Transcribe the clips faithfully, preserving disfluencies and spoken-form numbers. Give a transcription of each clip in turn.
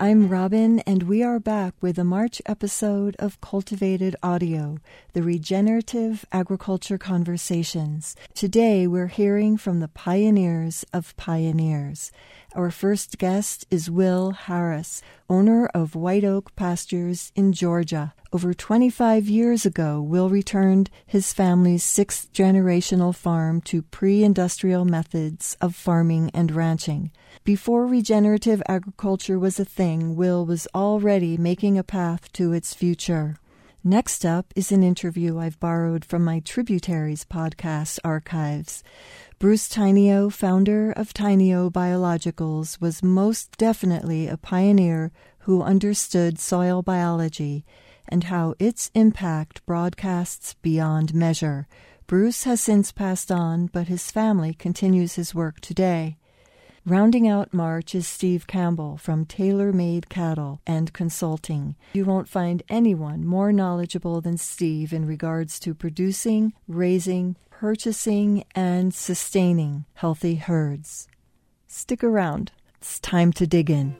I'm Robin, and we are back with a March episode of Cultivated Audio, the Regenerative Agriculture Conversations. Today, we're hearing from the pioneers of pioneers. Our first guest is Will Harris, owner of White Oak Pastures in Georgia. Over twenty-five years ago, Will returned his family's sixth generational farm to pre-industrial methods of farming and ranching. Before regenerative agriculture was a thing, Will was already making a path to its future. Next up is an interview I've borrowed from my Tributaries podcast archives. Bruce Tainio, founder of Tainio Biologicals, was most definitely a pioneer who understood soil biology and how its impact broadcasts beyond measure. Bruce has since passed on, but his family continues his work today. Rounding out March is Steve Campbell from Tailor Made Cattle and Consulting. You won't find anyone more knowledgeable than Steve in regards to producing, raising, purchasing, and sustaining healthy herds. Stick around. It's time to dig in.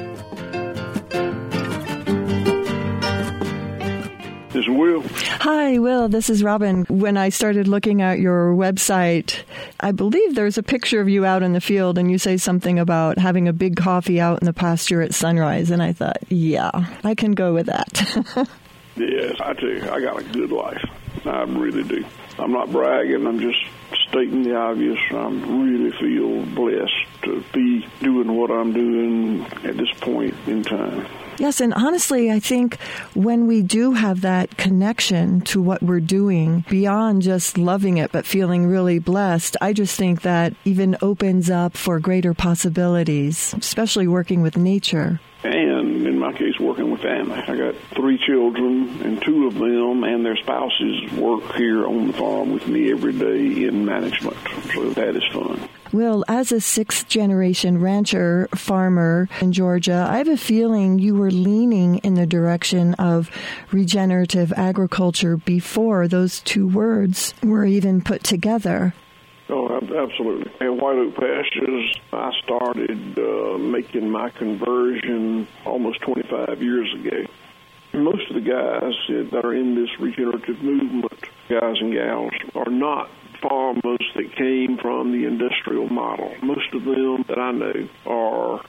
This is Will. Hi, Will. This is Robin. When I started looking at your website, I believe there's a picture of you out in the field, and you say something about having a big coffee out in the pasture at sunrise. And I thought, yeah, I can go with that. Yes, I tell you, I got a good life. I really do. I'm not bragging. I'm just stating the obvious. I really feel blessed to be doing what I'm doing at this point in time. Yes, and honestly, I think when we do have that connection to what we're doing, beyond just loving it but feeling really blessed, I just think that even opens up for greater possibilities, especially working with nature. And in my case, working with family. I got three children, and two of them and their spouses work here on the farm with me every day in management. So that is fun. Will, as a sixth-generation rancher, farmer in Georgia, I have a feeling you were leaning in the direction of regenerative agriculture before those two words were even put together. Oh, absolutely. At White Oak Pastures, I started uh, making my conversion almost twenty-five years ago. Most of the guys that are in this regenerative movement, guys and gals, are not farmers that came from the industrial model. Most of them that I know are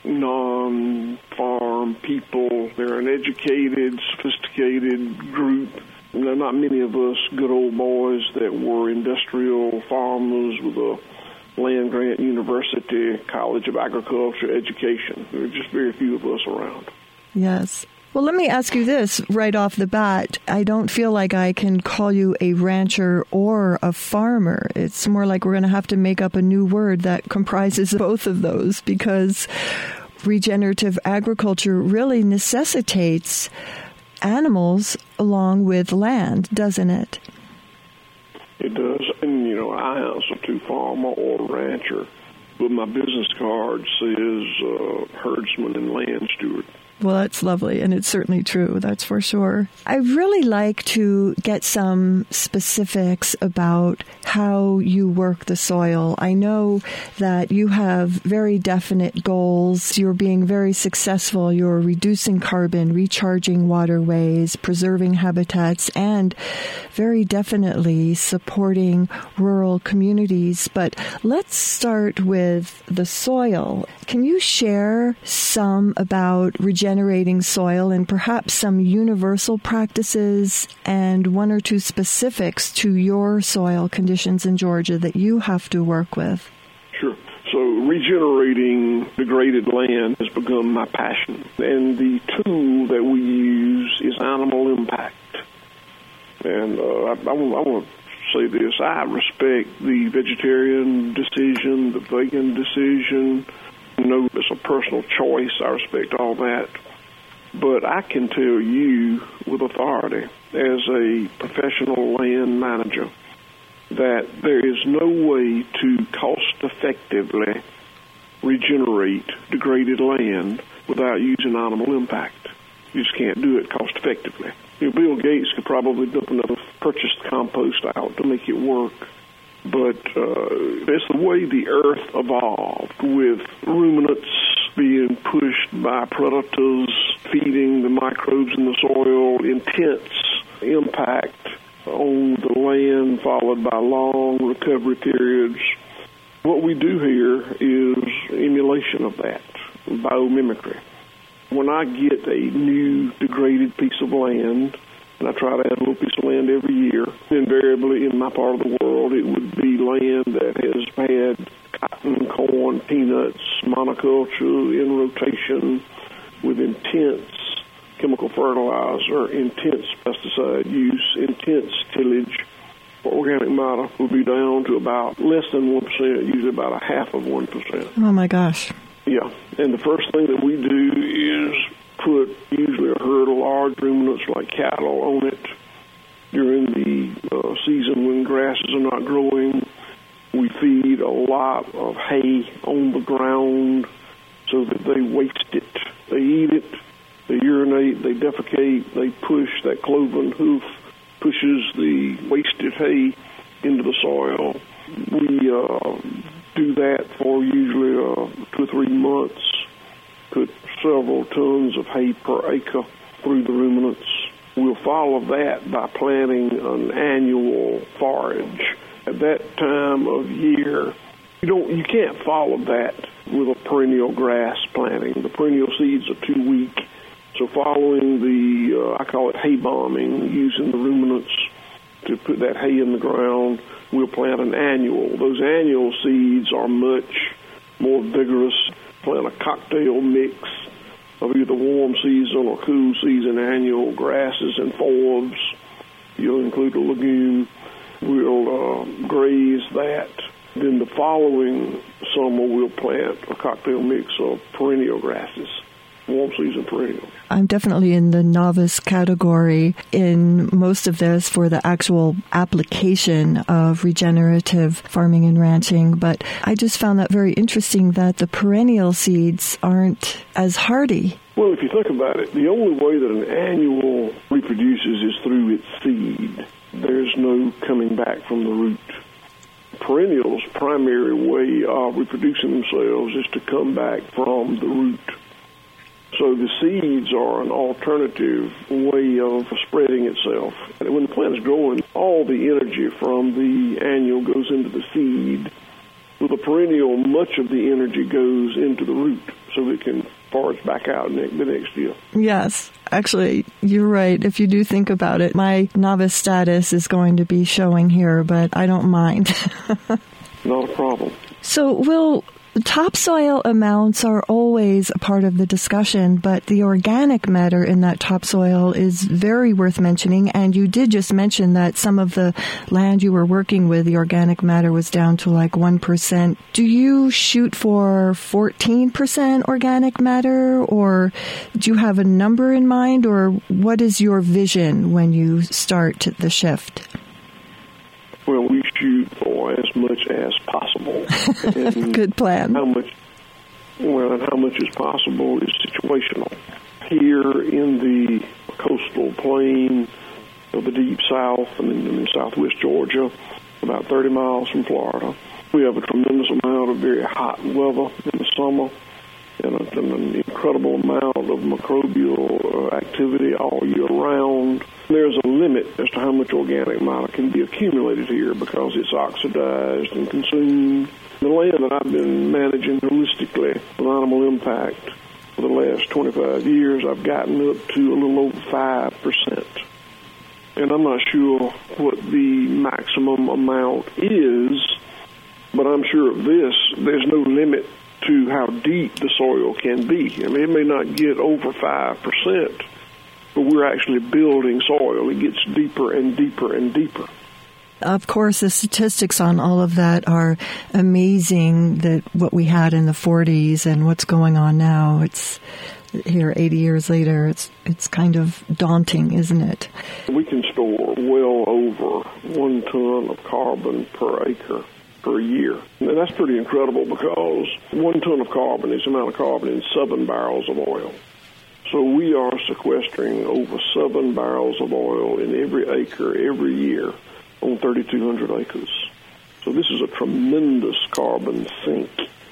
non-farm people. They're an educated, sophisticated group. You know, not many of us good old boys that were industrial farmers with a land-grant university, College of Agriculture education. There are just very few of us around. Yes. Well, let me ask you this right off the bat. I don't feel like I can call you a rancher or a farmer. It's more like we're going to have to make up a new word that comprises both of those, because regenerative agriculture really necessitates animals along with land, doesn't it? It does. And, you know, I answer to farmer or rancher, but my business card says uh, herdsman and land steward. Well, that's lovely, and it's certainly true, that's for sure. I'd really like to get some specifics about how you work the soil. I know that you have very definite goals. You're being very successful. You're reducing carbon, recharging waterways, preserving habitats, and very definitely supporting rural communities. But let's start with the soil. Can you share some about regenerative Generating soil and perhaps some universal practices and one or two specifics to your soil conditions in Georgia that you have to work with? Sure. So regenerating degraded land has become my passion. And the tool that we use is animal impact. And uh, I, I, I want to say this. I respect the vegetarian decision, the vegan decision. You know, it's a personal choice. I respect all that. But I can tell you with authority as a professional land manager that there is no way to cost-effectively regenerate degraded land without using animal impact. You just can't do it cost-effectively. You know, Bill Gates could probably dump enough purchased compost out to make it work. But uh, it's the way the earth evolved with ruminants being pushed by predators, feeding the microbes in the soil, intense impact on the land, followed by long recovery periods. What we do here is emulation of that, biomimicry. When I get a new degraded piece of land, and I try to add a little piece of land every year, invariably in my part of the world, it would be land that has had cotton, corn, peanuts, monoculture in rotation with intense chemical fertilizer, intense pesticide use, intense tillage. Organic matter will be down to about less than one percent, usually about a half of one percent. Oh, my gosh. Yeah, and the first thing that we do is put usually a herd of large ruminants like cattle on it during the uh, season when grasses are not growing. We feed a lot of hay on the ground so that they waste it. They eat it, they urinate, they defecate, they push. That cloven hoof pushes the wasted hay into the soil. We uh, do that for usually uh, two or three months, put several tons of hay per acre through the ruminants. We'll follow that by planting an annual forage. At that time of year, you don't, you can't follow that with a perennial grass planting. The perennial seeds are too weak. So following the, uh, I call it hay bombing, using the ruminants to put that hay in the ground, we'll plant an annual. Those annual seeds are much more vigorous. Plant a cocktail mix of either warm season or cool season annual grasses and forbs. You'll include a legume. We'll uh, graze that. Then the following summer, we'll plant a cocktail mix of perennial grasses, warm season perennial. I'm definitely in the novice category in most of this for the actual application of regenerative farming and ranching, but I just found that very interesting that the perennial seeds aren't as hardy. Well, if you think about it, the only way that an annual reproduces is through its seed. There's no coming back from the root. Perennials' primary way of reproducing themselves is to come back from the root. So the seeds are an alternative way of spreading itself. And when the plant is growing, all the energy from the annual goes into the seed. With a perennial, much of the energy goes into the root so it can forage back out the next year. Yes, actually, you're right. If you do think about it, my novice status is going to be showing here, but I don't mind. Not a problem. So, Will, topsoil amounts are always a part of the discussion, but the organic matter in that topsoil is very worth mentioning. And you did just mention that some of the land you were working with, the organic matter was down to like one percent. Do you shoot for fourteen percent organic matter, or do you have a number in mind, or what is your vision when you start the shift? Well, we shoot for as much as possible. Good plan. How much? Well, and how much is possible is situational. Here in the coastal plain of the deep south and in, in southwest Georgia, about thirty miles from Florida, we have a tremendous amount of very hot weather in the summer and, a, and an incredible amount of microbial uh, activity all year round. There's a limit as to how much organic matter can be accumulated here because it's oxidized and consumed. The land that I've been managing holistically with animal impact for the last twenty-five years, I've gotten up to a little over five percent. And I'm not sure what the maximum amount is, but I'm sure of this, there's no limit to how deep the soil can be. I mean, it may not get over five percent, but we're actually building soil. It gets deeper and deeper and deeper. Of course, the statistics on all of that are amazing, that what we had in the forties and what's going on now. It's here eighty years later. It's it's kind of daunting, isn't it? We can store well over one ton of carbon per acre per year. And that's pretty incredible because one ton of carbon is the amount of carbon in seven barrels of oil. So we are sequestering over seven barrels of oil in every acre every year on thirty-two hundred acres. So this is a tremendous carbon sink.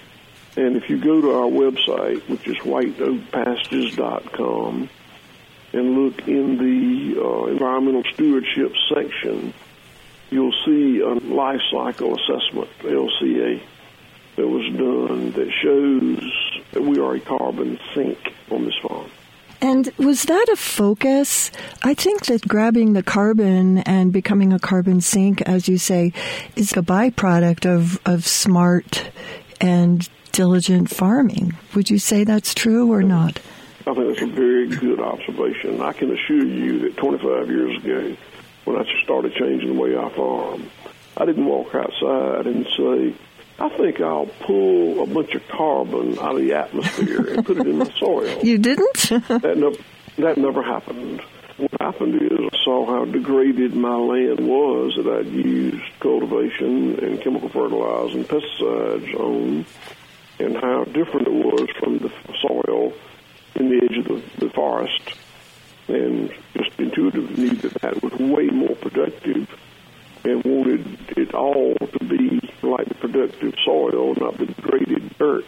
And if you go to our website, which is white oak pastures dot com, and look in the uh, environmental stewardship section, you'll see a life cycle assessment, L C A, that was done that shows that we are a carbon sink on this farm. And was that a focus? I think that grabbing the carbon and becoming a carbon sink, as you say, is a byproduct of, of smart and diligent farming. Would you say that's true or not? I think that's a very good observation. I can assure you that twenty-five years ago, when I started changing the way I farm, I didn't walk outside and say, I think I'll pull a bunch of carbon out of the atmosphere and put it in the soil. You didn't? that, never, that never happened. What happened is I saw how degraded my land was that I'd used cultivation and chemical fertilizers and pesticides on, and how different it was from the soil in the edge of the, the forest, and just intuitively knew that that was way more productive and wanted it all to be like the productive soil, not the degraded dirt.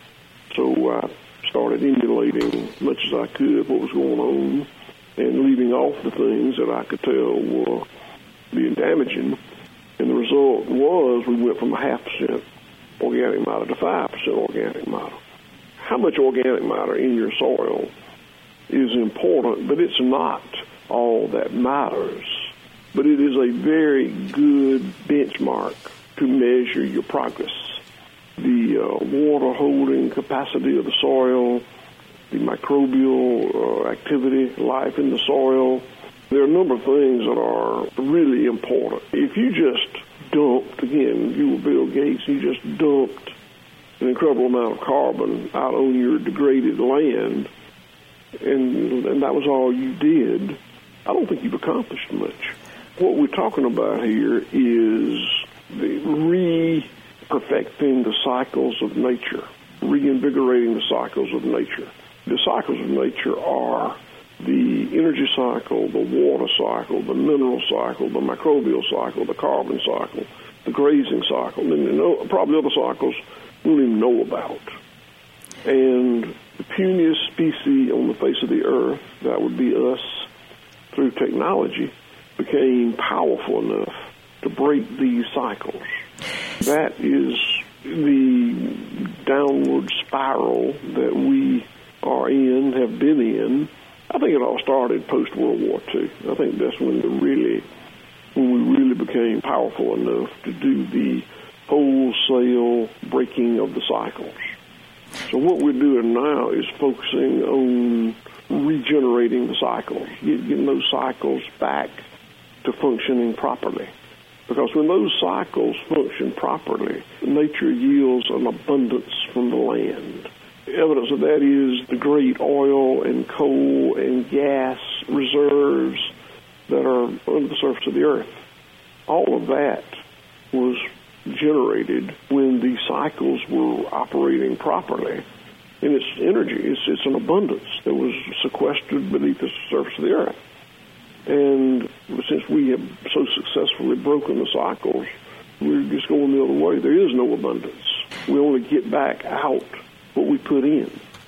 So I started emulating as much as I could what was going on and leaving off the things that I could tell were being damaging. And the result was we went from a half percent organic matter to five percent organic matter. How much organic matter in your soil is important, but it's not all that matters. But it is a very good benchmark to measure your progress. The uh, water holding capacity of the soil, the microbial uh, activity, life in the soil. There are a number of things that are really important. If you just dumped, again, you were Bill Gates, you just dumped an incredible amount of carbon out on your degraded land, and, and that was all you did, I don't think you've accomplished much. What we're talking about here is the re-perfecting the cycles of nature, reinvigorating the cycles of nature. The cycles of nature are the energy cycle, the water cycle, the mineral cycle, the microbial cycle, the carbon cycle, the grazing cycle, and you know, probably other cycles we don't even know about. And the puniest species on the face of the earth, that would be us, through technology, became powerful enough to break these cycles. That is the downward spiral that we are in, have been in. I think it all started post-World War Two. I think that's when the really, when we really became powerful enough to do the wholesale breaking of the cycles. So what we're doing now is focusing on regenerating the cycles, getting those cycles back to functioning properly. Because when those cycles function properly, nature yields an abundance from the land. Evidence of that is the great oil and coal and gas reserves that are under the surface of the earth. All of that was generated when the cycles were operating properly. And it's energy, it's, it's an abundance that was sequestered beneath the surface of the earth. And since we have so successfully broken the cycles, we're just going the other way. There is no abundance. We only get back out what we put in.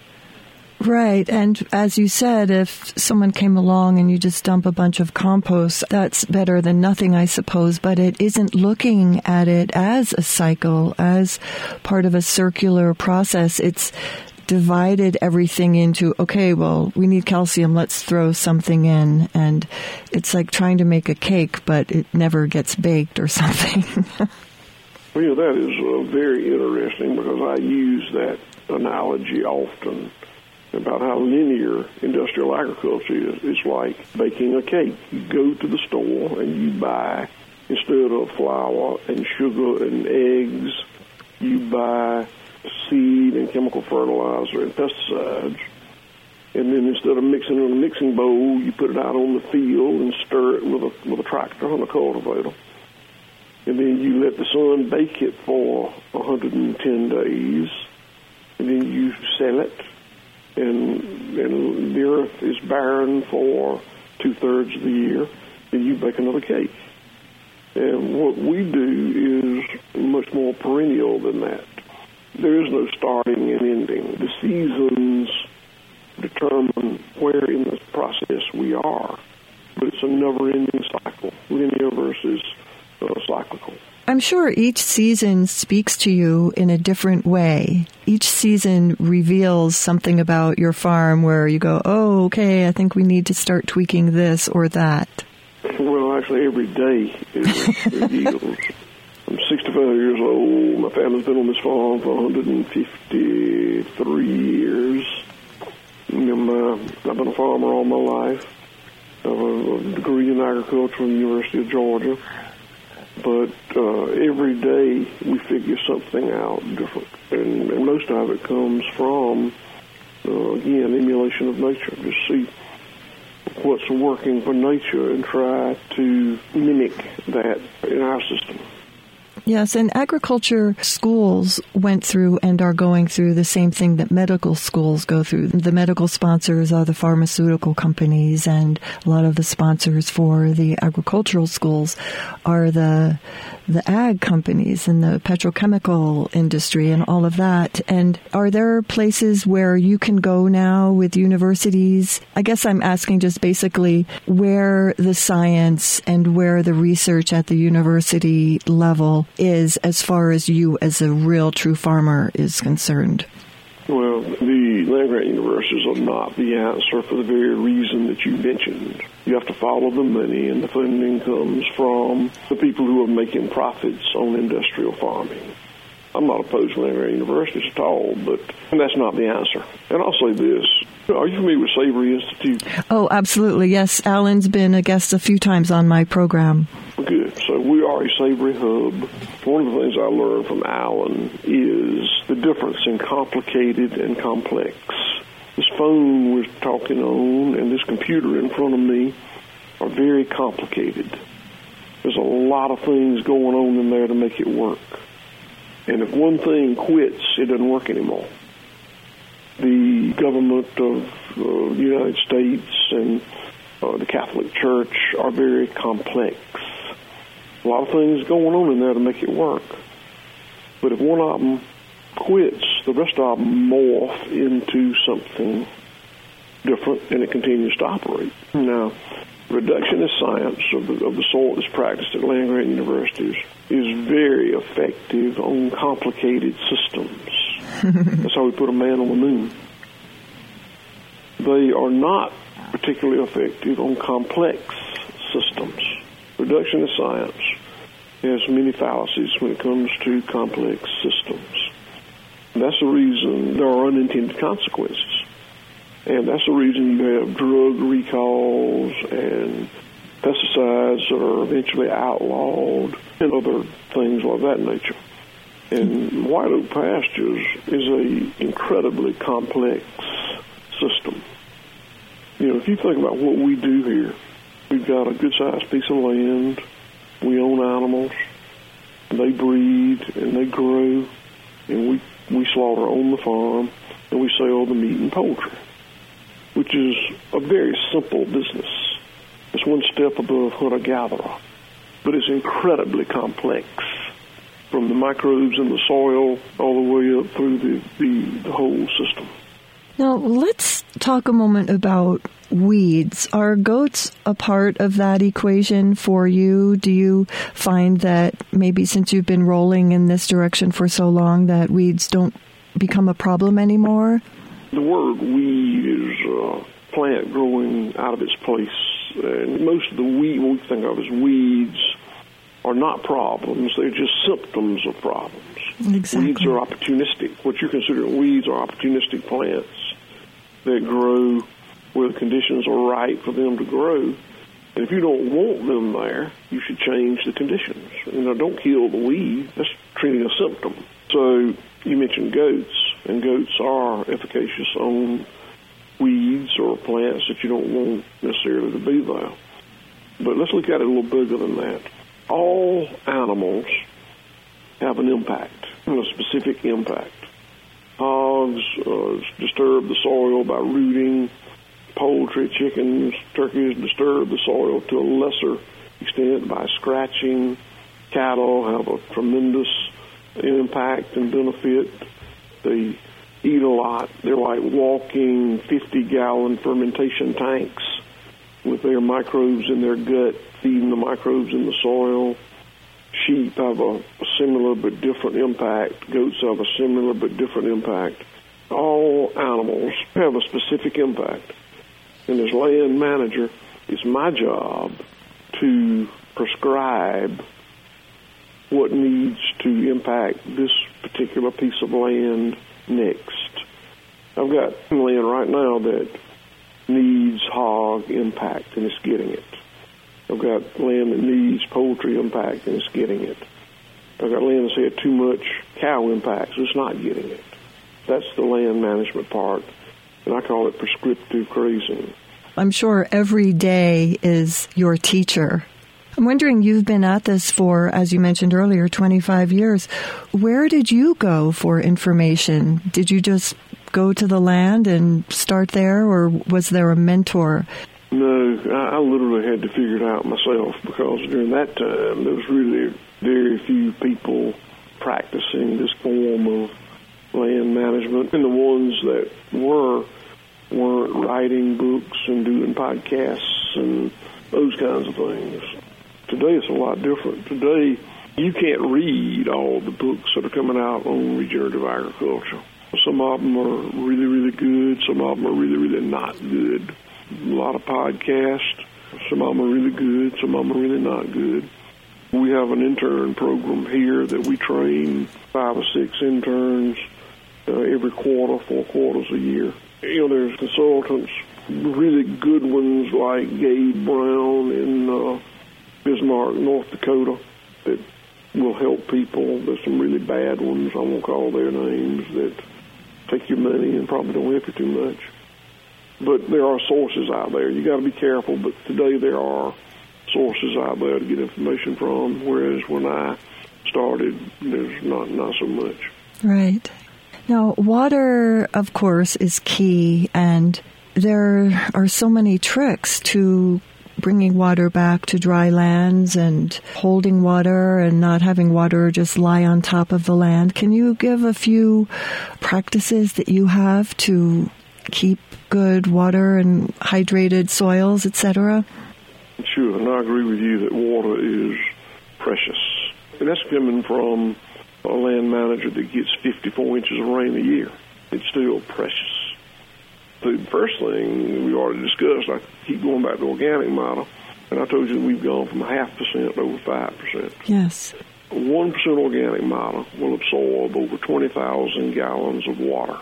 Right. And as you said, if someone came along and you just dump a bunch of compost, that's better than nothing, I suppose. But it isn't looking at it as a cycle, as part of a circular process. It's divided everything into, okay, well, we need calcium, let's throw something in. And it's like trying to make a cake, but it never gets baked or something. Well, you know, that is uh, very interesting because I use that analogy often about how linear industrial agriculture is. It's like baking a cake. You go to the store and you buy, instead of flour and sugar and eggs, you buy seed and chemical fertilizer and pesticides. And then instead of mixing it in a mixing bowl, you put it out on the field and stir it with a, with a tractor on a cultivator. And then you let the sun bake it for one hundred ten days. And then you sell it. And, and the earth is barren for two-thirds of the year. And you bake another cake. And what we do is much more perennial than that. there is no starting and ending. The seasons determine where in the process we are, but it's a never-ending cycle. The universe is uh, cyclical. I'm sure each season speaks to you in a different way. Each season reveals something about your farm where you go, oh, okay, I think we need to start tweaking this or that. Well, actually, every day it reveals. I'm sixty-five years old. My family's been on this farm for one hundred fifty-three years. And, uh, I've been a farmer all my life. I have a, a degree in agriculture from the University of Georgia. But uh, every day we figure something out different. And, and most of it comes from, uh, again, emulation of nature. Just see what's working for nature and try to mimic that in our system. Yes, and agriculture schools went through and are going through the same thing that medical schools go through. The medical sponsors are the pharmaceutical companies, and a lot of the sponsors for the agricultural schools are the the ag companies and the petrochemical industry and all of that. And are there places where you can go now with universities? I guess I'm asking just basically where the science and where the research at the university level is as far as you as a real true farmer is concerned. Well, the land-grant universities are not the answer for the very reason that you mentioned. You have to follow the money, and the funding comes from the people who are making profits on industrial farming. I'm not opposed to land-grant universities at all, but that's not the answer. And I'll say this. Are you familiar with Savory Institute? Oh, absolutely, yes. Alan's been a guest a few times on my program. Good. So we are a Savory hub. One of the things I learned from Alan is the difference in complicated and complex. This phone we're talking on and this computer in front of me are very complicated. There's a lot of things going on in there to make it work. And if one thing quits, it doesn't work anymore. The government of uh, the United States and uh, the Catholic Church are very complex. A lot of things going on in there to make it work. But if one of them quits, the rest of them morph into something different, and it continues to operate. Now, reductionist science of the, of the sort that's practiced at land-grant universities is very effective on complicated systems. That's how we put a man on the moon. They are not particularly effective on complex systems. Reductionist science has many fallacies when it comes to complex systems. That's the reason there are unintended consequences. And that's the reason you have drug recalls and pesticides that are eventually outlawed and other things of that nature. And White Oak Pastures is an incredibly complex system. You know, if you think about what we do here, we've got a good-sized piece of land, we own animals, and they breed and they grow, and we, we slaughter on the farm, and we sell the meat and poultry, which is a very simple business. It's one step above hunter-gatherer, but it's incredibly complex, from the microbes in the soil all the way up through the, the, the whole system. Now, let's talk a moment about weeds. Are goats a part of that equation for you? Do you find that maybe since you've been rolling in this direction for so long that weeds don't become a problem anymore? The word weed is a plant growing out of its place. And most of the weed, what we think of as weeds, are not problems. They're just symptoms of problems. Exactly. Weeds are opportunistic. What you consider weeds are opportunistic plants that grow where the conditions are right for them to grow. And if you don't want them there, you should change the conditions. You know, don't kill the weed. That's treating a symptom. So you mentioned goats, and goats are efficacious on weeds or plants that you don't want necessarily to be there. But let's look at it a little bigger than that. All animals have an impact, a specific impact. Hogs uh, disturb the soil by rooting. Poultry, chickens, turkeys disturb the soil to a lesser extent by scratching. Cattle have a tremendous impact and benefit They eat a lot. They're like walking fifty-gallon fermentation tanks with their microbes in their gut, feeding the microbes in the soil. Sheep have a, a similar but different impact. Goats have a similar but different impact. All animals have a specific impact. And as land manager, it's my job to prescribe what needs to impact this particular piece of land next. I've got land right now that needs hog impact, and it's getting it. I've got land that needs poultry impact, and it's getting it. I've got land that's had too much cow impact, so it's not getting it. That's the land management part, and I call it prescriptive grazing. I'm sure every day is your teacher. I'm wondering, you've been at this for, as you mentioned earlier, twenty-five years. Where did you go for information? Did you just go to the land and start there, or was there a mentor? No, I, I literally had to figure it out myself, because during that time there was really very few people practicing this form of land management, and the ones that were weren't writing books and doing podcasts and those kinds of things. Today it's a lot different. Today you can't read all the books that are coming out on regenerative agriculture. Some of them are really, really good. Some of them are really, really not good. A lot of podcasts. Some of them are really good. Some of them are really not good. We have an intern program here that we train five or six interns uh, every quarter, four quarters a year. You know, there's consultants, really good ones like Gabe Brown in uh, Bismarck, North Dakota, that will help people. There's some really bad ones, I won't call their names, that take your money and probably don't help you too much. But there are sources out there. You got to be careful, but today there are sources out there to get information from, whereas when I started, there's not, not so much. Right. Now, water, of course, is key, and there are so many tricks to bringing water back to dry lands and holding water and not having water just lie on top of the land. Can you give a few practices that you have to keep good water and hydrated soils, et cetera? Sure, and I agree with you that water is precious. And that's coming from a land manager that gets fifty-four inches of rain a year. It's still precious. The first thing we already discussed, I keep going back to organic model, and I told you that we've gone from half percent to over five percent. Yes. one percent organic model will absorb over twenty thousand gallons of water.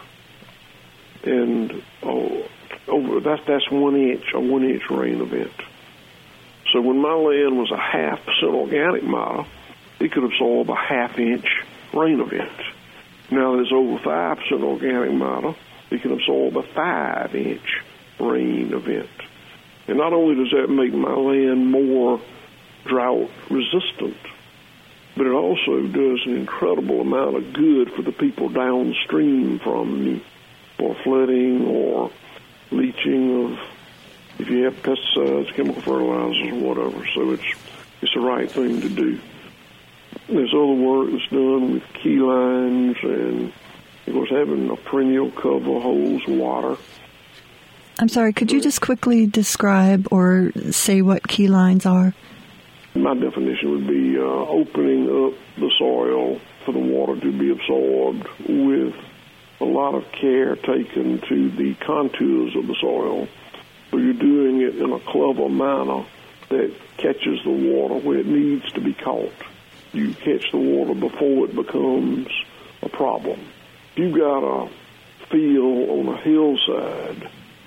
And oh, over that's, that's one inch, a one-inch rain event. So when my land was a half percent organic model, it could absorb a half-inch rain event. Now that it's over five percent organic model, it can absorb a five-inch rain event. And not only does that make my land more drought-resistant, but it also does an incredible amount of good for the people downstream from me, or flooding or leaching of, if you have pesticides, chemical fertilizers, or whatever. So it's it's the right thing to do. There's other work that's done with key lines, and of course having a perennial cover holds water. I'm sorry, could you just quickly describe or say what key lines are? My definition would be uh, opening up the soil for the water to be absorbed with a lot of care taken to the contours of the soil. So you're doing it in a clever manner that catches the water where it needs to be caught. You catch the water before it becomes a problem. If you've got a field on a hillside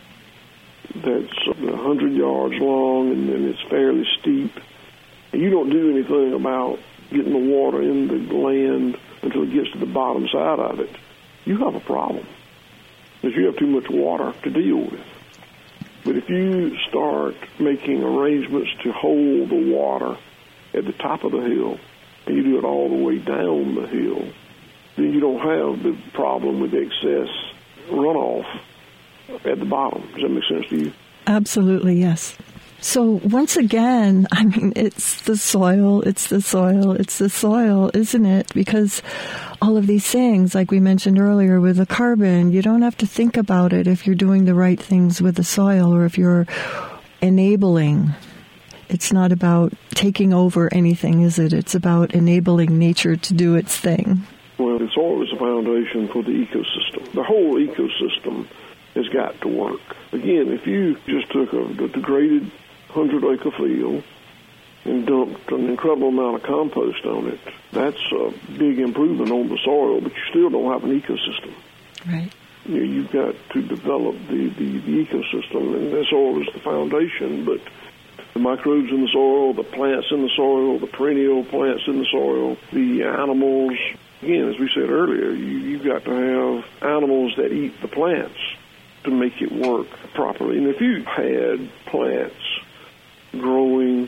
that's one hundred yards long and then it's fairly steep, and you don't do anything about getting the water in the land until it gets to the bottom side of it, you have a problem, because you have too much water to deal with. But if you start making arrangements to hold the water at the top of the hill, and you do it all the way down the hill, then you don't have the problem with excess runoff at the bottom. Does that make sense to you? Absolutely, yes. So once again, I mean, it's the soil, it's the soil, it's the soil, isn't it? Because all of these things, like we mentioned earlier with the carbon, you don't have to think about it if you're doing the right things with the soil or if you're enabling. It's not about taking over anything, is it? It's about enabling nature to do its thing. Well, the soil is the foundation for the ecosystem. The whole ecosystem has got to work. Again, if you just took a degraded hundred-acre field and dumped an incredible amount of compost on it, that's a big improvement on the soil, but you still don't have an ecosystem. Right. You know, you've got to develop the, the, the ecosystem, and the soil is the foundation, but the microbes in the soil, the plants in the soil, the perennial plants in the soil, the animals. Again, as we said earlier, you, you've got to have animals that eat the plants to make it work properly. And if you had plants growing,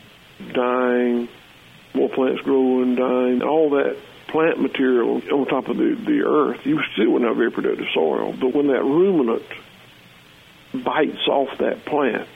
dying, more plants growing, dying, all that plant material on top of the, the earth, you still wouldn't have very productive soil. But when that ruminant bites off that plant,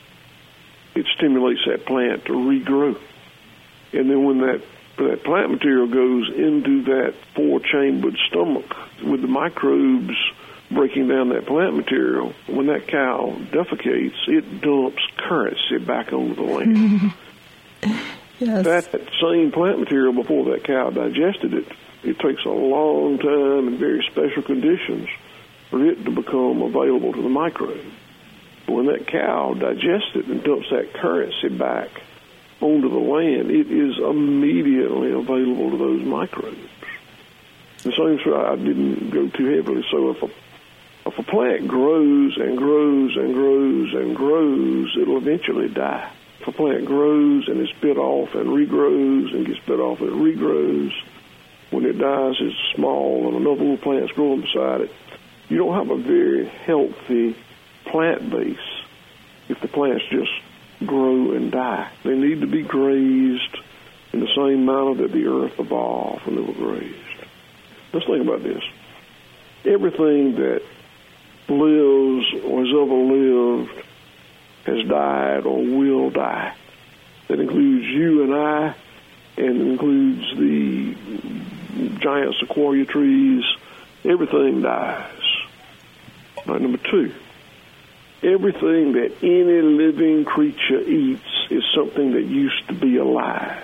it stimulates that plant to regrow. And then when that that plant material goes into that four-chambered stomach with the microbes breaking down that plant material, when that cow defecates, it dumps currency back onto the land. Yes. That, that same plant material, before that cow digested it, it takes a long time and very special conditions for it to become available to the microbe. When that cow digests it and dumps that currency back onto the land, it is immediately available to those microbes. The same thing, I didn't go too heavily. So if a, if a plant grows and grows and grows and grows, it'll eventually die. If a plant grows and is bit off and regrows and gets bit off and regrows, when it dies, it's small and another little plant's growing beside it. You don't have a very healthy plant base if the plants just grow and die. They need to be grazed in the same manner that the earth evolved when they were grazed. Let's think about this. Everything that lives or has ever lived has died or will die. That includes you and I, and includes the giant sequoia trees. Everything dies. Right, number two. Everything that any living creature eats is something that used to be alive.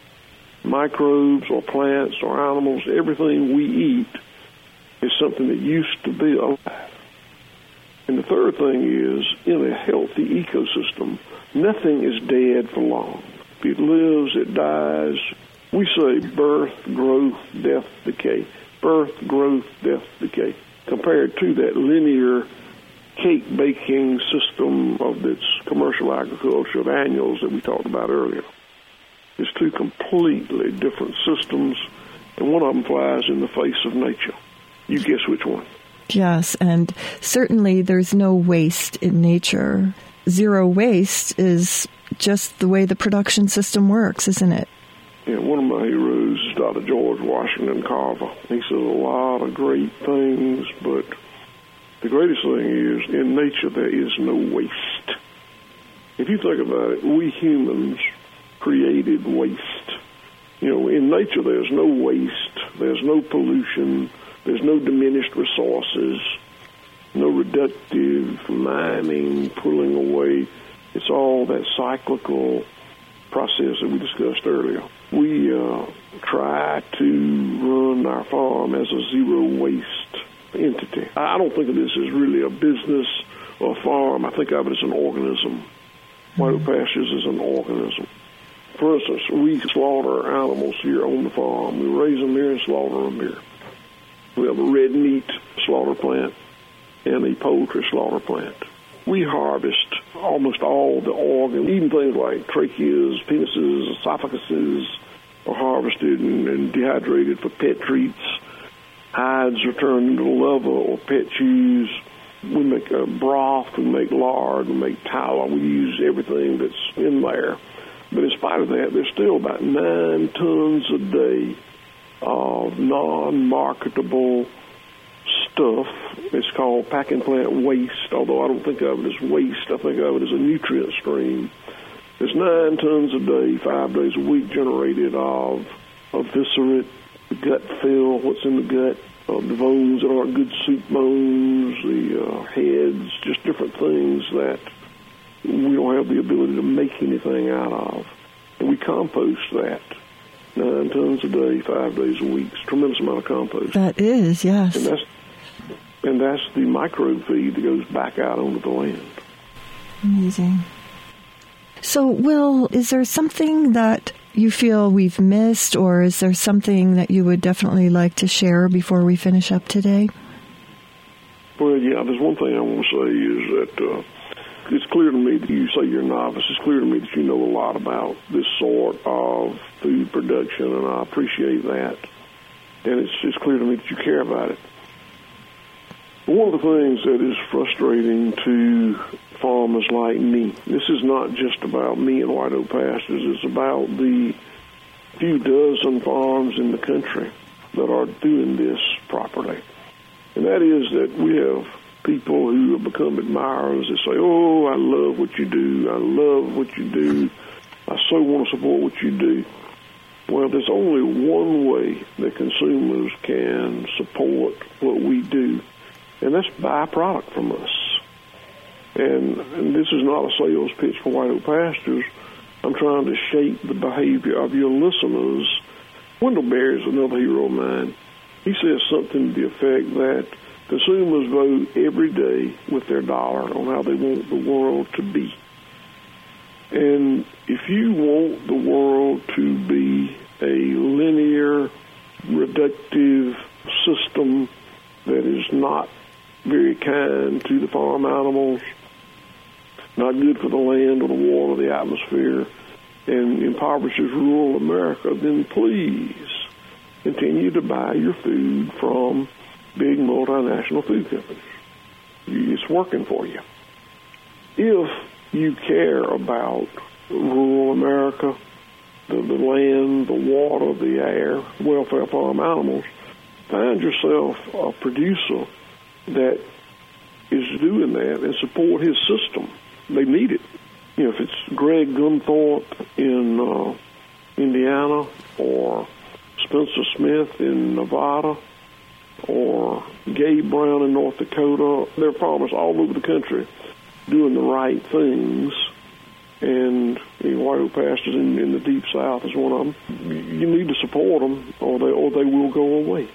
Microbes or plants or animals, everything we eat is something that used to be alive. And the third thing is, in a healthy ecosystem, nothing is dead for long. If it lives, it dies. We say birth, growth, death, decay. Birth, growth, death, decay. Compared to that linear cake baking system of this commercial agriculture of annuals that we talked about earlier. It's two completely different systems, and one of them flies in the face of nature. You guess which one? Yes, and certainly there's no waste in nature. Zero waste is just the way the production system works, isn't it? Yeah, one of my heroes is Doctor George Washington Carver. He says a lot of great things, but the greatest thing is, in nature, there is no waste. If you think about it, we humans created waste. You know, in nature, there's no waste. There's no pollution. There's no diminished resources. No reductive mining, pulling away. It's all that cyclical process that we discussed earlier. We uh, try to run our farm as a zero-waste entity. I don't think of this as really a business or a farm. I think of it as an organism. White Oak Pastures is an organism. For instance, we slaughter animals here on the farm. We raise them here and slaughter them here. We have a red meat slaughter plant and a poultry slaughter plant. We harvest almost all the organs, even things like tracheas, penises, esophaguses are harvested and, and dehydrated for pet treats. Hides are turned into leather or pet chews. We make a broth, we make lard, we make tallow. We use everything that's in there. But in spite of that, there's still about nine tons a day of non-marketable stuff. It's called packing plant waste, although I don't think of it as waste. I think of it as a nutrient stream. There's nine tons a day, five days a week generated of eviscerate, the gut fill, what's in the gut, uh, the bones that aren't good soup bones, the uh, heads, just different things that we don't have the ability to make anything out of. And we compost that. Nine tons a day, five days a week. It's a tremendous amount of compost. That is, yes. And that's, and that's the microbe feed that goes back out onto the land. Amazing. So, Will, is there something that you feel we've missed, or is there something that you would definitely like to share before we finish up today? Well, yeah, there's one thing I want to say is that uh, it's clear to me that you say you're a novice. It's clear to me that you know a lot about this sort of food production, and I appreciate that. And it's, it's clear to me that you care about it. One of the things that is frustrating to farmers like me, this is not just about me and White Oak Pastures, it's about the few dozen farms in the country that are doing this properly. And that is that we have people who have become admirers that say, oh, I love what you do, I love what you do, I so want to support what you do. Well, there's only one way that consumers can support what we do, and that's buy a product from us. And, and this is not a sales pitch for White Oak Pastures. I'm trying to shape the behavior of your listeners. Wendell Berry is another hero of mine. He says something to the effect that consumers vote every day with their dollar on how they want the world to be. And if you want the world to be a linear, reductive system that is not very kind to the farm animals, not good for the land or the water, the atmosphere, and impoverishes rural America, then please continue to buy your food from big multinational food companies. It's working for you. If you care about rural America, the, the land, the water, the air, welfare of farm animals, find yourself a producer that is doing that and support his system. They need it. You know, if it's Greg Gunthorpe in uh, Indiana, or Spencer Smith in Nevada, or Gabe Brown in North Dakota, there are farmers all over the country doing the right things. And you know, White Oak Pastures in, in the Deep South is one of them. You need to support them, or they or they will go away.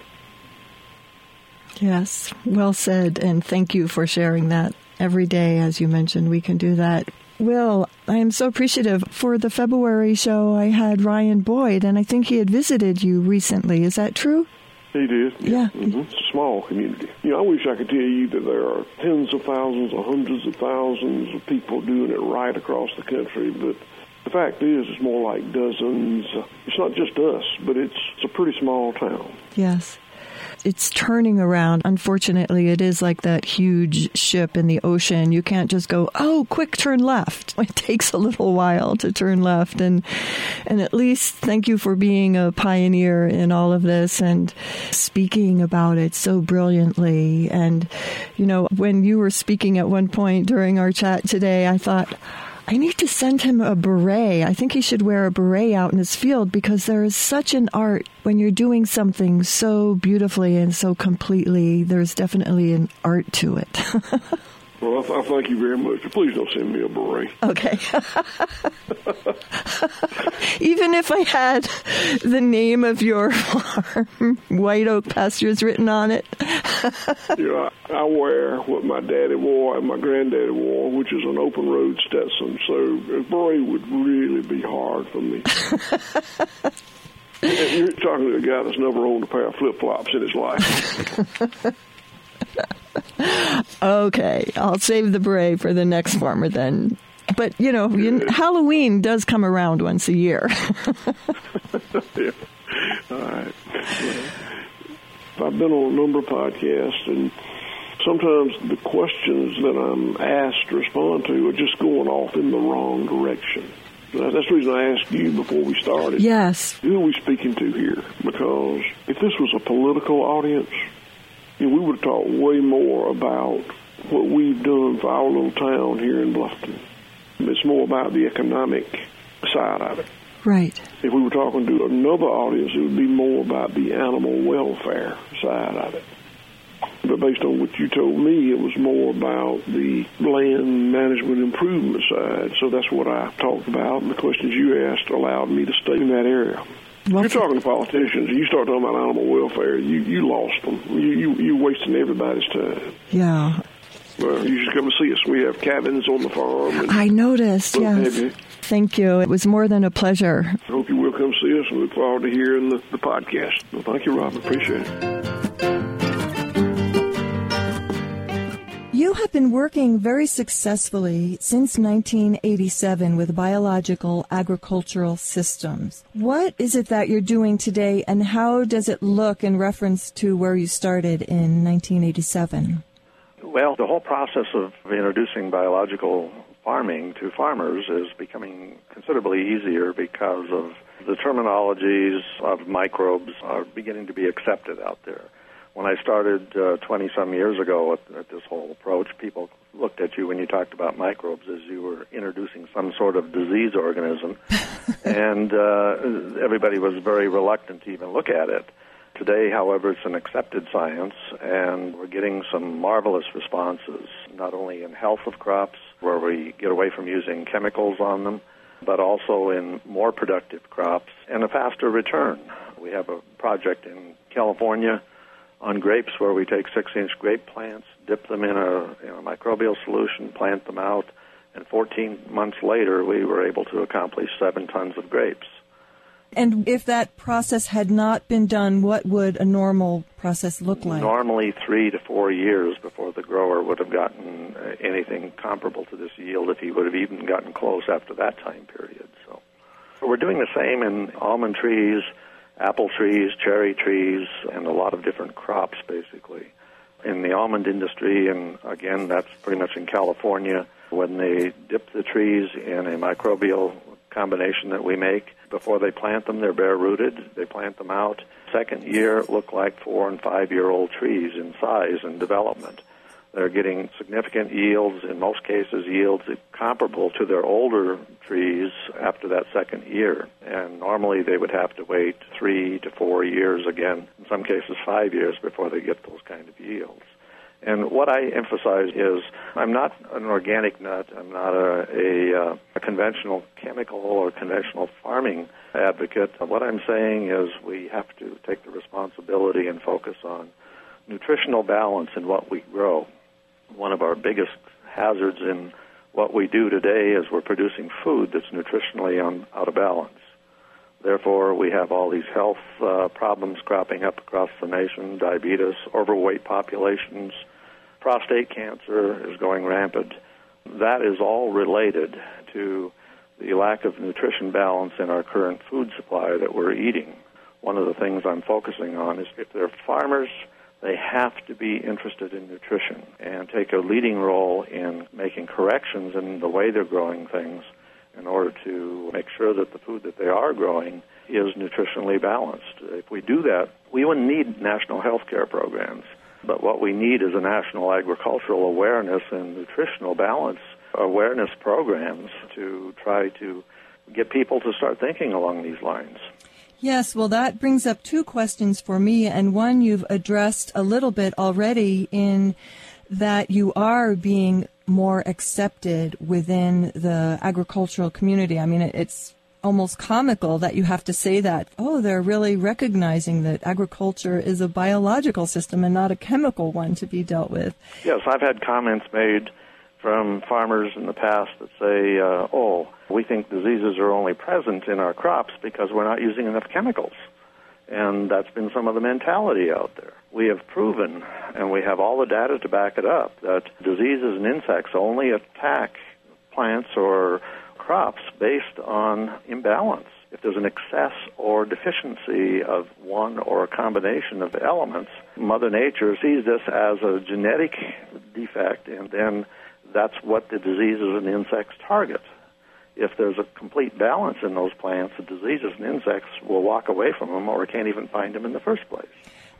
Yes, well said, and thank you for sharing that. Every day, as you mentioned, we can do that. Will, I am so appreciative. For the February show, I had Ryan Boyd, and I think he had visited you recently. Is that true? He did. Yeah. Mm-hmm. It's a small community. You know, I wish I could tell you that there are tens of thousands or hundreds of thousands of people doing it right across the country, but the fact is, it's more like dozens. It's not just us, but it's, it's a pretty small town. Yes. It's turning around. Unfortunately, it is like that huge ship in the ocean. You can't just go, oh, quick, turn left. It takes a little while to turn left. And and at least thank you for being a pioneer in all of this and speaking about it so brilliantly. And, you know, when you were speaking at one point during our chat today, I thought, I need to send him a beret. I think he should wear a beret out in his field, because there is such an art when you're doing something so beautifully and so completely. There's definitely an art to it. Well, I, th- I thank you very much. Please don't send me a beret. Okay. Even if I had the name of your farm, White Oak Pastures, written on it. You know, I, I wear what my daddy wore and my granddaddy wore, which is an open road Stetson. So a beret would really be hard for me. And you're talking to a guy that's never owned a pair of flip-flops in his life. Okay, I'll save the beret for the next farmer then. But, you know, you, Halloween does come around once a year. Yeah. All right. Well, I've been on a number of podcasts, and sometimes the questions that I'm asked to respond to are just going off in the wrong direction. That's the reason I asked you before we started. Yes. Who are we speaking to here? Because if this was a political audience, you know, we would talk way more about what we've done for our little town here in Bluffton. It's more about the economic side of it. Right. If we were talking to another audience, it would be more about the animal welfare side of it. But based on what you told me, it was more about the land management improvement side. So that's what I talked about, and the questions you asked allowed me to stay in that area. Well, you're talking to politicians, and you start talking about animal welfare, you, you lost them. You, you, you're wasting everybody's time. Yeah. Well, you should come and see us. We have cabins on the farm. And I noticed, yes. Heavy. Thank you. It was more than a pleasure. I hope you will come see us and look forward to hearing the, the podcast. Well, thank you, Robin. Appreciate it. You have been working very successfully since nineteen eighty-seven with biological agricultural systems. What is it that you're doing today, and how does it look in reference to where you started in nineteen eighty-seven? Well, the whole process of introducing biological farming to farmers is becoming considerably easier because of the terminologies of microbes are beginning to be accepted out there. When I started uh, twenty-some years ago at, at this whole approach, people looked at you when you talked about microbes as you were introducing some sort of disease organism, and uh, everybody was very reluctant to even look at it. Today, however, it's an accepted science, and we're getting some marvelous responses, not only in health of crops, where we get away from using chemicals on them, but also in more productive crops and a faster return. We have a project in California on grapes where we take six-inch grape plants, dip them in a, in a microbial solution, plant them out, and fourteen months later we were able to accomplish seven tons of grapes. And if that process had not been done, what would a normal process look like? Normally three to four years before the grower would have gotten uh, anything comparable to this yield, if he would have even gotten close after that time period. So, so we're doing the same in almond trees, apple trees, cherry trees, and a lot of different crops, basically. In the almond industry, and again, that's pretty much in California, when they dip the trees in a microbial combination that we make, before they plant them, they're bare-rooted. They plant them out. Second year, look like four- and five-year-old trees in size and development. They're getting significant yields, in most cases yields comparable to their older trees after that second year. And normally they would have to wait three to four years, again, in some cases five years, before they get those kind of yields. And what I emphasize is I'm not an organic nut. I'm not a, a, a conventional chemical or conventional farming advocate. What I'm saying is we have to take the responsibility and focus on nutritional balance in what we grow. One of our biggest hazards in what we do today is we're producing food that's nutritionally on, out of balance. Therefore, we have all these health uh, problems cropping up across the nation, diabetes, overweight populations, prostate cancer is going rampant. That is all related to the lack of nutrition balance in our current food supply that we're eating. One of the things I'm focusing on is if they're farmers, they have to be interested in nutrition and take a leading role in making corrections in the way they're growing things in order to make sure that the food that they are growing is nutritionally balanced. If we do that, we wouldn't need national health care programs. But what we need is a national agricultural awareness and nutritional balance awareness programs to try to get people to start thinking along these lines. Yes, well, that brings up two questions for me, and one you've addressed a little bit already in that you are being more accepted within the agricultural community. I mean, it's almost comical that you have to say that. Oh, they're really recognizing that agriculture is a biological system and not a chemical one to be dealt with. Yes, I've had comments made from farmers in the past that say, uh, oh, we think diseases are only present in our crops because we're not using enough chemicals. And that's been some of the mentality out there. We have proven, and we have all the data to back it up, that diseases and insects only attack plants or crops based on imbalance. If there's an excess or deficiency of one or a combination of elements, Mother Nature sees this as a genetic defect, and then that's what the diseases and insects target. If there's a complete balance in those plants, the diseases and insects will walk away from them or can't even find them in the first place.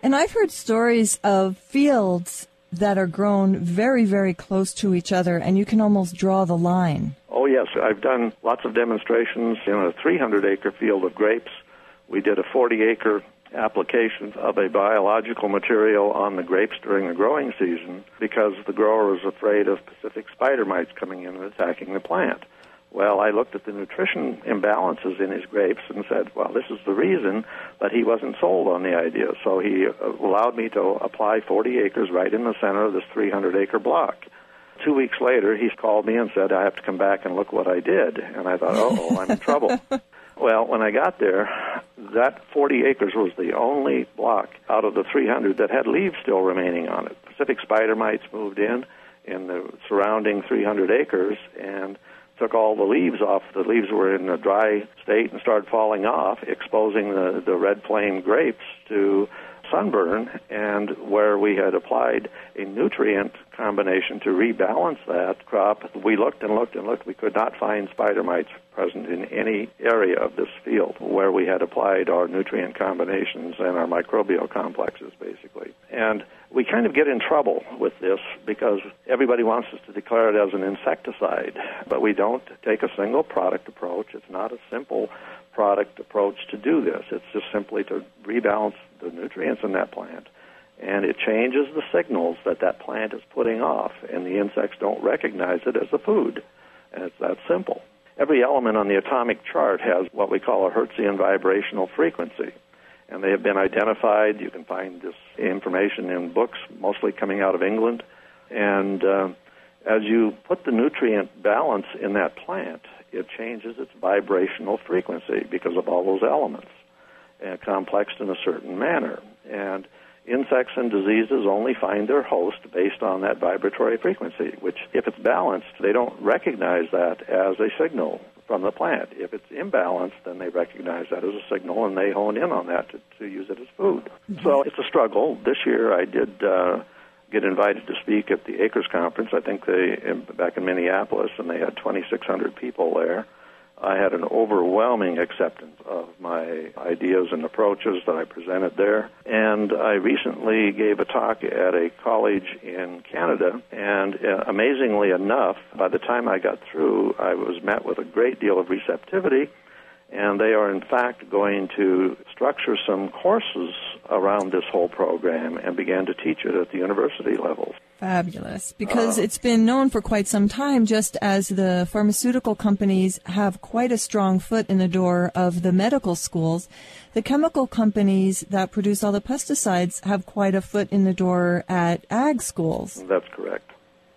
And I've heard stories of fields that are grown very, very close to each other, and you can almost draw the line. Oh, yes. I've done lots of demonstrations in a three hundred acre field of grapes. We did a forty acre application of a biological material on the grapes during the growing season because the grower was afraid of Pacific spider mites coming in and attacking the plant. Well, I looked at the nutrition imbalances in his grapes and said, well, this is the reason, but he wasn't sold on the idea. So he allowed me to apply forty acres right in the center of this three hundred acre block. Two weeks later, he called me and said, I have to come back and look what I did. And I thought, oh, I'm in trouble. Well, when I got there, that forty acres was the only block out of the three hundred that had leaves still remaining on it. Pacific spider mites moved in in the surrounding three hundred acres and took all the leaves off. The leaves were in a dry state and started falling off, exposing the, the red flame grapes to sunburn, and where we had applied a nutrient combination to rebalance that crop, we looked and looked and looked. We could not find spider mites present in any area of this field where we had applied our nutrient combinations and our microbial complexes, basically. And we kind of get in trouble with this because everybody wants us to declare it as an insecticide, but we don't take a single product approach. It's not a simple product approach to do this. It's just simply to rebalance the nutrients in that plant, and it changes the signals that that plant is putting off, and the insects don't recognize it as a food, and it's that simple. Every element on the atomic chart has what we call a Hertzian vibrational frequency, and they have been identified. You can find this information in books, mostly coming out of England, and uh, as you put the nutrient balance in that plant, it changes its vibrational frequency because of all those elements, and complexed in a certain manner. And insects and diseases only find their host based on that vibratory frequency, which, if it's balanced, they don't recognize that as a signal from the plant. If it's imbalanced, then they recognize that as a signal, and they hone in on that to, to use it as food. Mm-hmm. So it's a struggle. This year I did uh, get invited to speak at the Acres Conference, I think they back in Minneapolis, and they had twenty-six hundred people there. I had an overwhelming acceptance of my ideas and approaches that I presented there. And I recently gave a talk at a college in Canada, and uh, amazingly enough, by the time I got through, I was met with a great deal of receptivity, and they are in fact going to structure some courses around this whole program and began to teach it at the university level. Fabulous, because uh, it's been known for quite some time, just as the pharmaceutical companies have quite a strong foot in the door of the medical schools, the chemical companies that produce all the pesticides have quite a foot in the door at ag schools. That's correct.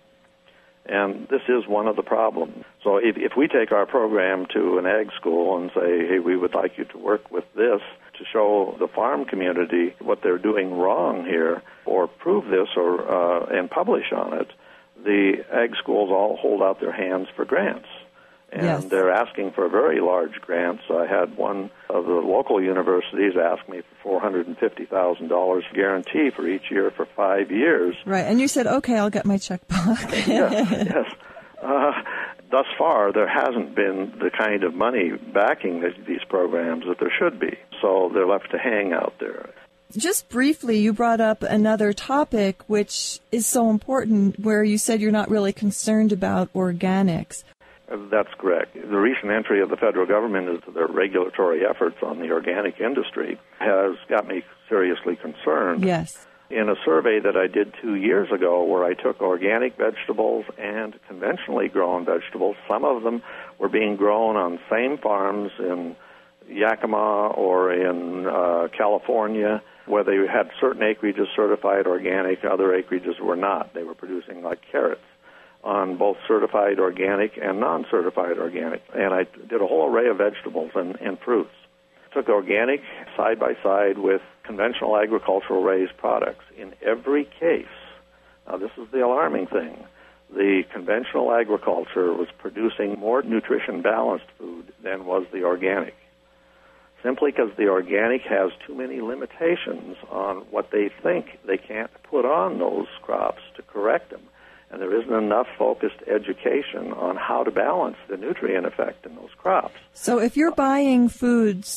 And this is one of the problems. So if, if we take our program to an ag school and say, hey, we would like you to work with this to show the farm community what they're doing wrong here, or prove this or uh, and publish on it, the ag schools all hold out their hands for grants. And yes. They're asking for very large grants. I had one of the local universities ask me for four hundred fifty thousand dollars guarantee for each year for five years. Right, and you said, okay, I'll get my checkbook. yes, yes. Uh, thus far, there hasn't been the kind of money backing these programs that there should be, so they're left to hang out there. Just briefly, you brought up another topic which is so important, where you said you're not really concerned about organics. That's correct. The recent entry of the federal government into their regulatory efforts on the organic industry has got me seriously concerned. Yes. In a survey that I did two years ago where I took organic vegetables and conventionally grown vegetables, some of them were being grown on same farms in Yakima or in uh, California, where they had certain acreages certified organic, other acreages were not. They were producing like carrots on both certified organic and non-certified organic. And I did a whole array of vegetables and, and fruits. Took organic side by side with conventional agricultural raised products. In every case, now this is the alarming thing, the conventional agriculture was producing more nutrition balanced food than was the organic. Simply because the organic has too many limitations on what they think they can't put on those crops to correct them. And there isn't enough focused education on how to balance the nutrient effect in those crops. So if you're buying foods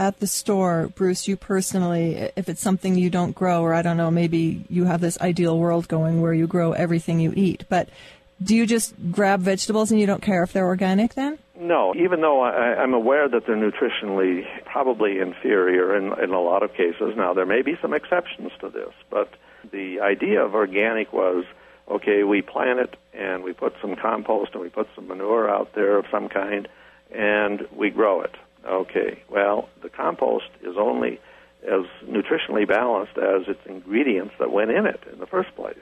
at the store, Bruce, you personally, if it's something you don't grow, or I don't know, maybe you have this ideal world going where you grow everything you eat, but do you just grab vegetables and you don't care if they're organic then? No, even though I, I'm aware that they're nutritionally probably inferior in, in a lot of cases. Now, there may be some exceptions to this, but the idea of organic was, okay, we plant it and we put some compost and we put some manure out there of some kind and we grow it. Okay, well, the compost is only as nutritionally balanced as its ingredients that went in it in the first place.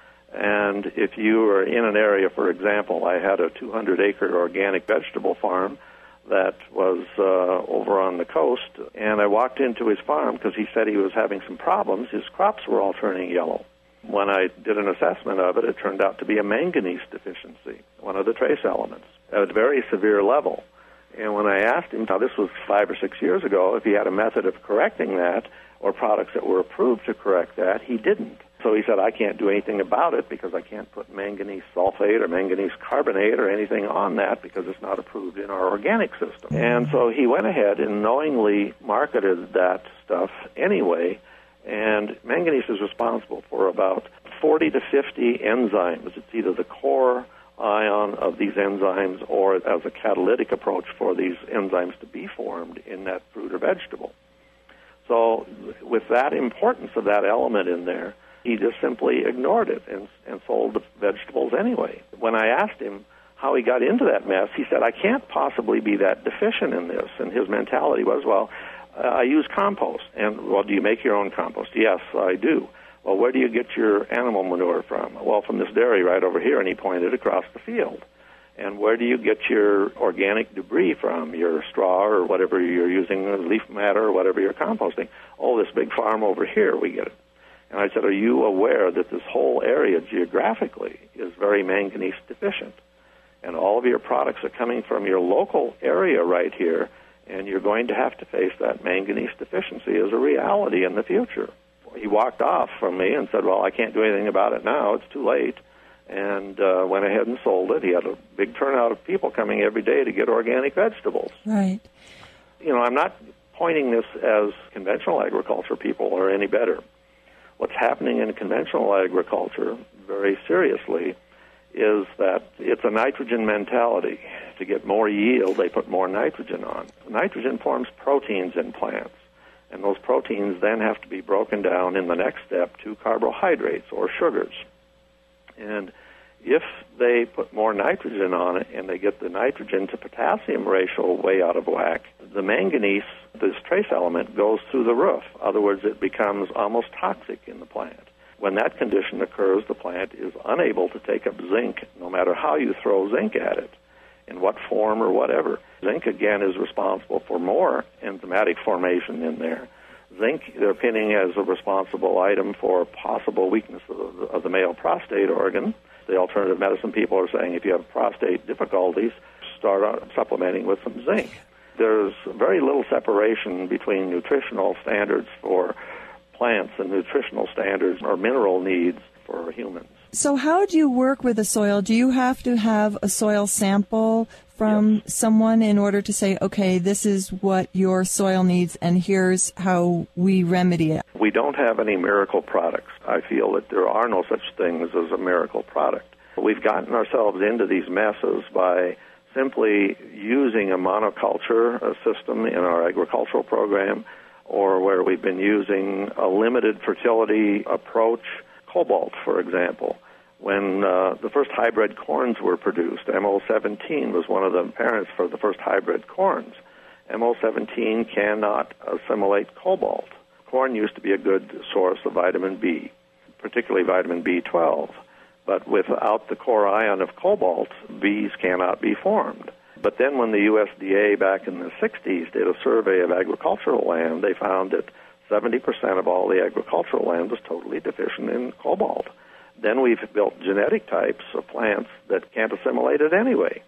And if you are in an area, for example, I had a two hundred acre organic vegetable farm that was uh, over on the coast, and I walked into his farm because he said he was having some problems. His crops were all turning yellow. When I did an assessment of it, it turned out to be a manganese deficiency, one of the trace elements, at a very severe level. And when I asked him, now this was five or six years ago, if he had a method of correcting that or products that were approved to correct that, he didn't. So he said, I can't do anything about it because I can't put manganese sulfate or manganese carbonate or anything on that because it's not approved in our organic system. And so he went ahead and knowingly marketed that stuff anyway, and manganese is responsible for about forty to fifty enzymes. It's either the core ion of these enzymes or as a catalytic approach for these enzymes to be formed in that fruit or vegetable. So with that importance of that element in there, he just simply ignored it and, and sold the vegetables anyway. When I asked him how he got into that mess, he said, I can't possibly be that deficient in this. And his mentality was, well, uh, I use compost. And, well, do you make your own compost? Yes, I do. Well, where do you get your animal manure from? Well, from this dairy right over here, and he pointed across the field. And where do you get your organic debris from, your straw or whatever you're using, leaf matter or whatever you're composting? Oh, this big farm over here, we get it. And I said, are you aware that this whole area geographically is very manganese deficient? And all of your products are coming from your local area right here, and you're going to have to face that manganese deficiency as a reality in the future. He walked off from me and said, well, I can't do anything about it now. It's too late. And uh, went ahead and sold it. He had a big turnout of people coming every day to get organic vegetables. Right. You know, I'm not pointing this as conventional agriculture people are any better. What's happening in conventional agriculture, very seriously, is that it's a nitrogen mentality. To get more yield, they put more nitrogen on. Nitrogen forms proteins in plants, and those proteins then have to be broken down in the next step to carbohydrates or sugars. And if they put more nitrogen on it and they get the nitrogen to potassium ratio way out of whack, the manganese, this trace element, goes through the roof. In other words, it becomes almost toxic in the plant. When that condition occurs, the plant is unable to take up zinc, no matter how you throw zinc at it, in what form or whatever. Zinc, again, is responsible for more enzymatic formation in there. Zinc, they're pinning as a responsible item for possible weakness of the, of the male prostate organ. The alternative medicine people are saying if you have prostate difficulties, start supplementing with some zinc. There's very little separation between nutritional standards for plants and nutritional standards or mineral needs for humans. So how do you work with the soil? Do you have to have a soil sample from yes. someone in order to say, okay, this is what your soil needs and here's how we remedy it? We don't have any miracle products. I feel that there are no such things as a miracle product. We've gotten ourselves into these messes by simply using a monoculture a system in our agricultural program, or where we've been using a limited fertility approach. Cobalt, for example. When uh, the first hybrid corns were produced, M O seventeen was one of the parents for the first hybrid corns. M O seventeen cannot assimilate cobalt. Corn used to be a good source of vitamin B, particularly vitamin B twelve. But without the core ion of cobalt, bees cannot be formed. But then when the U S D A back in the sixties did a survey of agricultural land, they found that seventy percent of all the agricultural land was totally deficient in cobalt. Then we've built genetic types of plants that can't assimilate it anyway.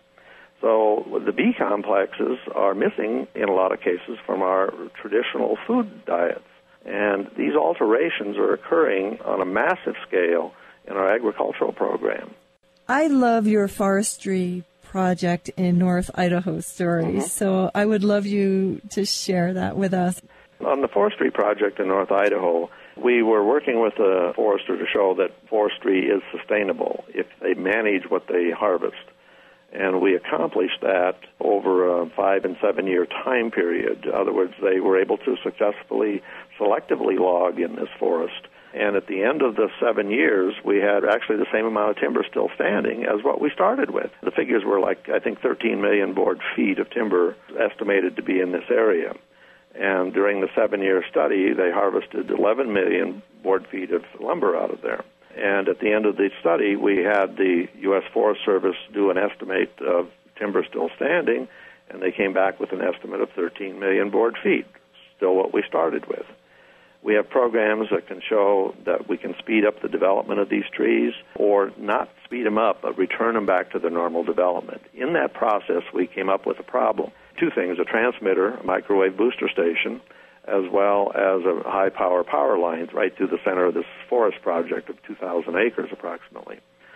So the B complexes are missing in a lot of cases from our traditional food diets. And these alterations are occurring on a massive scale in our agricultural program. I love your forestry project in North Idaho stories. Mm-hmm. So I would love you to share that with us. On the forestry project in North Idaho, we were working with a forester to show that forestry is sustainable if they manage what they harvest. And we accomplished that over a five and seven year time period. In other words, they were able to successfully selectively log in this forest. And at the end of the seven years, we had actually the same amount of timber still standing as what we started with. The figures were like, I think, thirteen million board feet of timber estimated to be in this area. And during the seven-year study, they harvested eleven million board feet of lumber out of there. And at the end of the study, we had the U S Forest Service do an estimate of timber still standing, and they came back with an estimate of thirteen million board feet, still what we started with. We have programs that can show that we can speed up the development of these trees or not speed them up, but return them back to their normal development. In that process, we came up with a problem. Two things, a transmitter, a microwave booster station, as well as a high-power power lines right through the center of this forest project of two thousand acres approximately.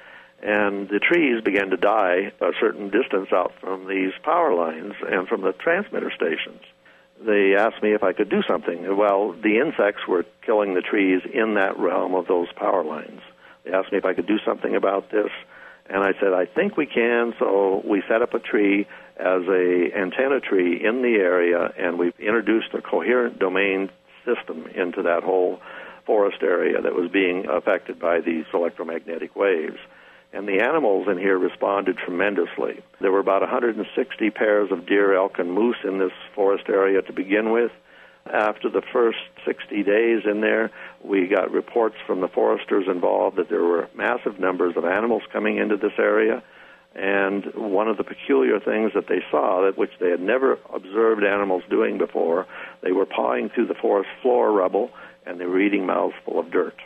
And the trees began to die a certain distance out from these power lines and from the transmitter stations. They asked me if I could do something. Well, the insects were killing the trees in that realm of those power lines. They asked me if I could do something about this, and I said, I think we can. So we set up a tree as a antenna tree in the area, and we've introduced a coherent domain system into that whole forest area that was being affected by these electromagnetic waves. And the animals in here responded tremendously. There were about one hundred sixty pairs of deer, elk, and moose in this forest area to begin with. After the first sixty days in there, we got reports from the foresters involved that there were massive numbers of animals coming into this area. And one of the peculiar things that they saw, that which they had never observed animals doing before, they were pawing through the forest floor rubble, and they were eating mouths full of dirt.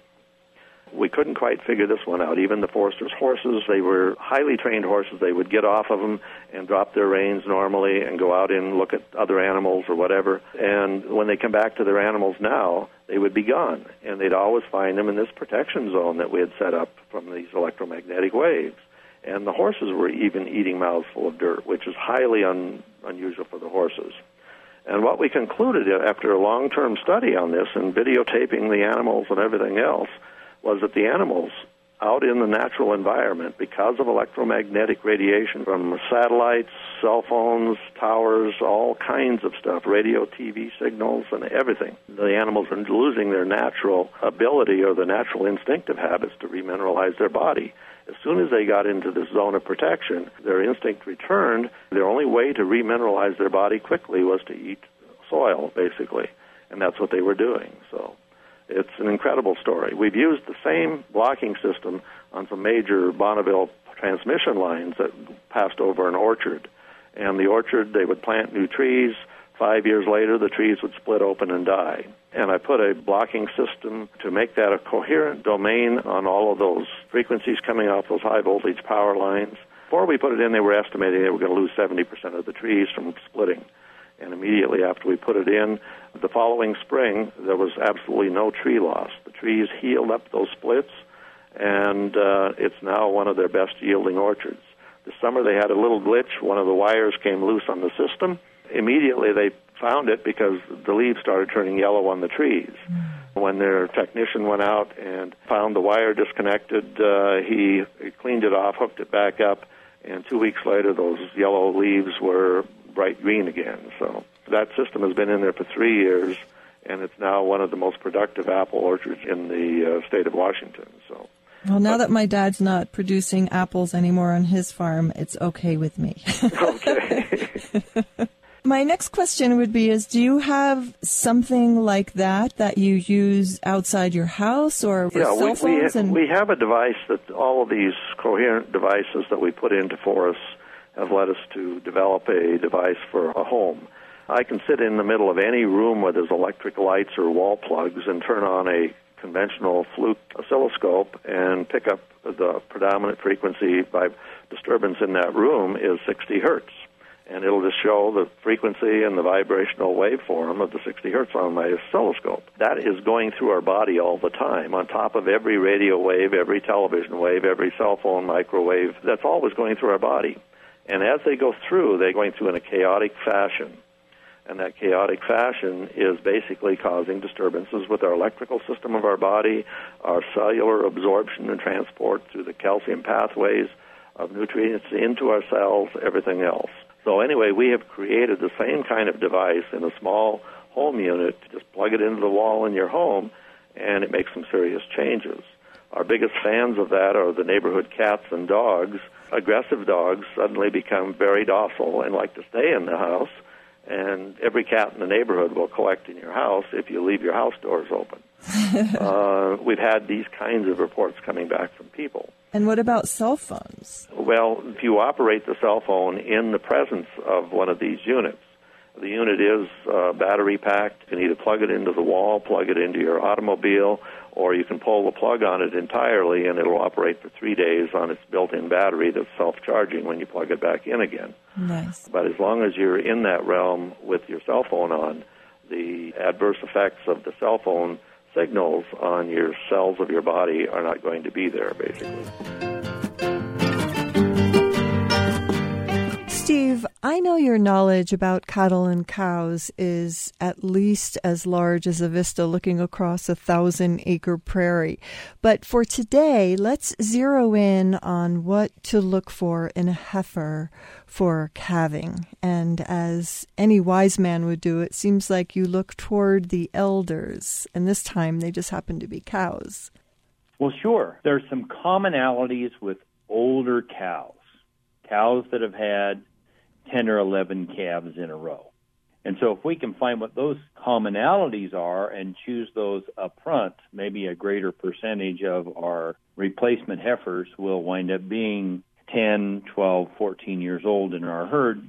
We couldn't quite figure this one out. Even the foresters' horses, they were highly trained horses. They would get off of them and drop their reins normally and go out and look at other animals or whatever. And when they come back to their animals now, they would be gone. And they'd always find them in this protection zone that we had set up from these electromagnetic waves. And the horses were even eating mouths full of dirt, which is highly un- unusual for the horses. And what we concluded after a long-term study on this and videotaping the animals and everything else was that the animals out in the natural environment, because of electromagnetic radiation from satellites, cell phones, towers, all kinds of stuff, radio, T V signals, and everything, the animals are losing their natural ability or the natural instinctive habits to remineralize their body. As soon as they got into this zone of protection, their instinct returned. Their only way to remineralize their body quickly was to eat soil, basically, and that's what they were doing. So it's an incredible story. We've used the same blocking system on some major Bonneville transmission lines that passed over an orchard. And the orchard, they would plant new trees. Five years later, the trees would split open and die. And I put a blocking system to make that a coherent domain on all of those frequencies coming off those high-voltage power lines. Before we put it in, they were estimating they were going to lose seventy percent of the trees from splitting. And immediately after we put it in, the following spring, there was absolutely no tree loss. The trees healed up those splits, and uh, it's now one of their best-yielding orchards. This summer they had a little glitch. One of the wires came loose on the system. Immediately they found it because the leaves started turning yellow on the trees. Mm. When their technician went out and found the wire disconnected, uh, he cleaned it off, hooked it back up, and two weeks later those yellow leaves were bright green again. So that system has been in there for three years, and it's now one of the most productive apple orchards in the uh, state of Washington. So, well, now but, that my dad's not producing apples anymore on his farm, it's okay with me. Okay. My next question would be is, do you have something like that that you use outside your house or for yeah, cell we, phones? We, and... we have a device that all of these coherent devices that we put into forests have led us to develop a device for a home. I can sit in the middle of any room where there's electric lights or wall plugs and turn on a conventional Fluke oscilloscope and pick up the predominant frequency by disturbance in that room is sixty hertz. And it'll just show the frequency and the vibrational waveform of the sixty hertz on my oscilloscope. That is going through our body all the time, on top of every radio wave, every television wave, every cell phone microwave. That's always going through our body. And as they go through, they're going through in a chaotic fashion. And that chaotic fashion is basically causing disturbances with our electrical system of our body, our cellular absorption and transport through the calcium pathways of nutrients into our cells, everything else. So anyway, we have created the same kind of device in a small home unit. Just plug it into the wall in your home, and it makes some serious changes. Our biggest fans of that are the neighborhood cats and dogs. Aggressive dogs suddenly become very docile and like to stay in the house, and every cat in the neighborhood will collect in your house if you leave your house doors open. uh, we've had these kinds of reports coming back from people. And what about cell phones? Well, if you operate the cell phone in the presence of one of these units, the unit is uh, battery packed. You can either plug it into the wall, plug it into your automobile, or you can pull the plug on it entirely, and it'll operate for three days on its built-in battery that's self-charging when you plug it back in again. Nice. But as long as you're in that realm with your cell phone on, the adverse effects of the cell phone signals on your cells of your body are not going to be there, basically. Steve, I know your knowledge about cattle and cows is at least as large as a vista looking across a thousand-acre prairie. But for today, let's zero in on what to look for in a heifer for calving. And as any wise man would do, it seems like you look toward the elders, and this time they just happen to be cows. Well, sure. There's some commonalities with older cows, cows that have had ten or eleven calves in a row. And so if we can find what those commonalities are and choose those up front, maybe a greater percentage of our replacement heifers will wind up being ten, twelve, fourteen years old in our herd.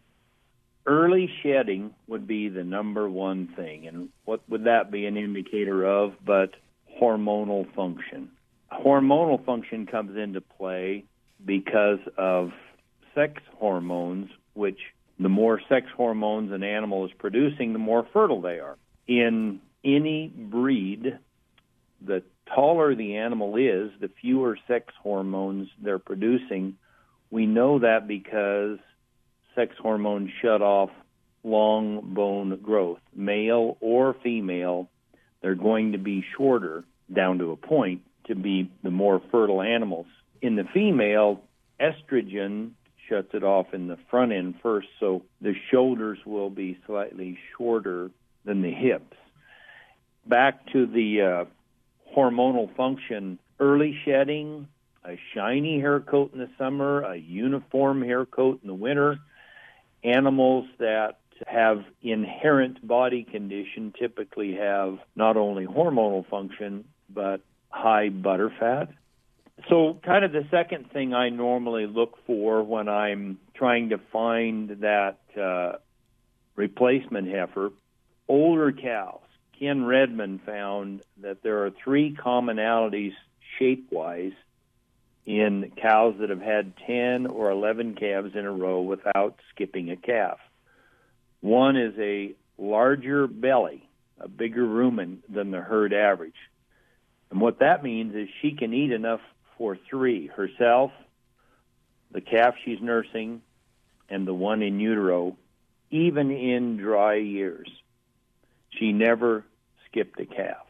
Early shedding would be the number one thing. And what would that be an indicator of but hormonal function? Hormonal function comes into play because of sex hormones, which the more sex hormones an animal is producing, the more fertile they are. In any breed, the taller the animal is, the fewer sex hormones they're producing. We know that because sex hormones shut off long bone growth. Male or female, they're going to be shorter down to a point to be the more fertile animals. In the female, estrogen shuts it off in the front end first, so the shoulders will be slightly shorter than the hips. Back to the uh, hormonal function, early shedding, a shiny hair coat in the summer, a uniform hair coat in the winter. Animals that have inherent body condition typically have not only hormonal function, but high butter fat. So kind of the second thing I normally look for when I'm trying to find that uh, replacement heifer, older cows. Ken Redmond found that there are three commonalities shape-wise in cows that have had ten or eleven calves in a row without skipping a calf. One is a larger belly, a bigger rumen than the herd average. And what that means is she can eat enough for three, herself, the calf she's nursing, and the one in utero, even in dry years. She never skipped a calf.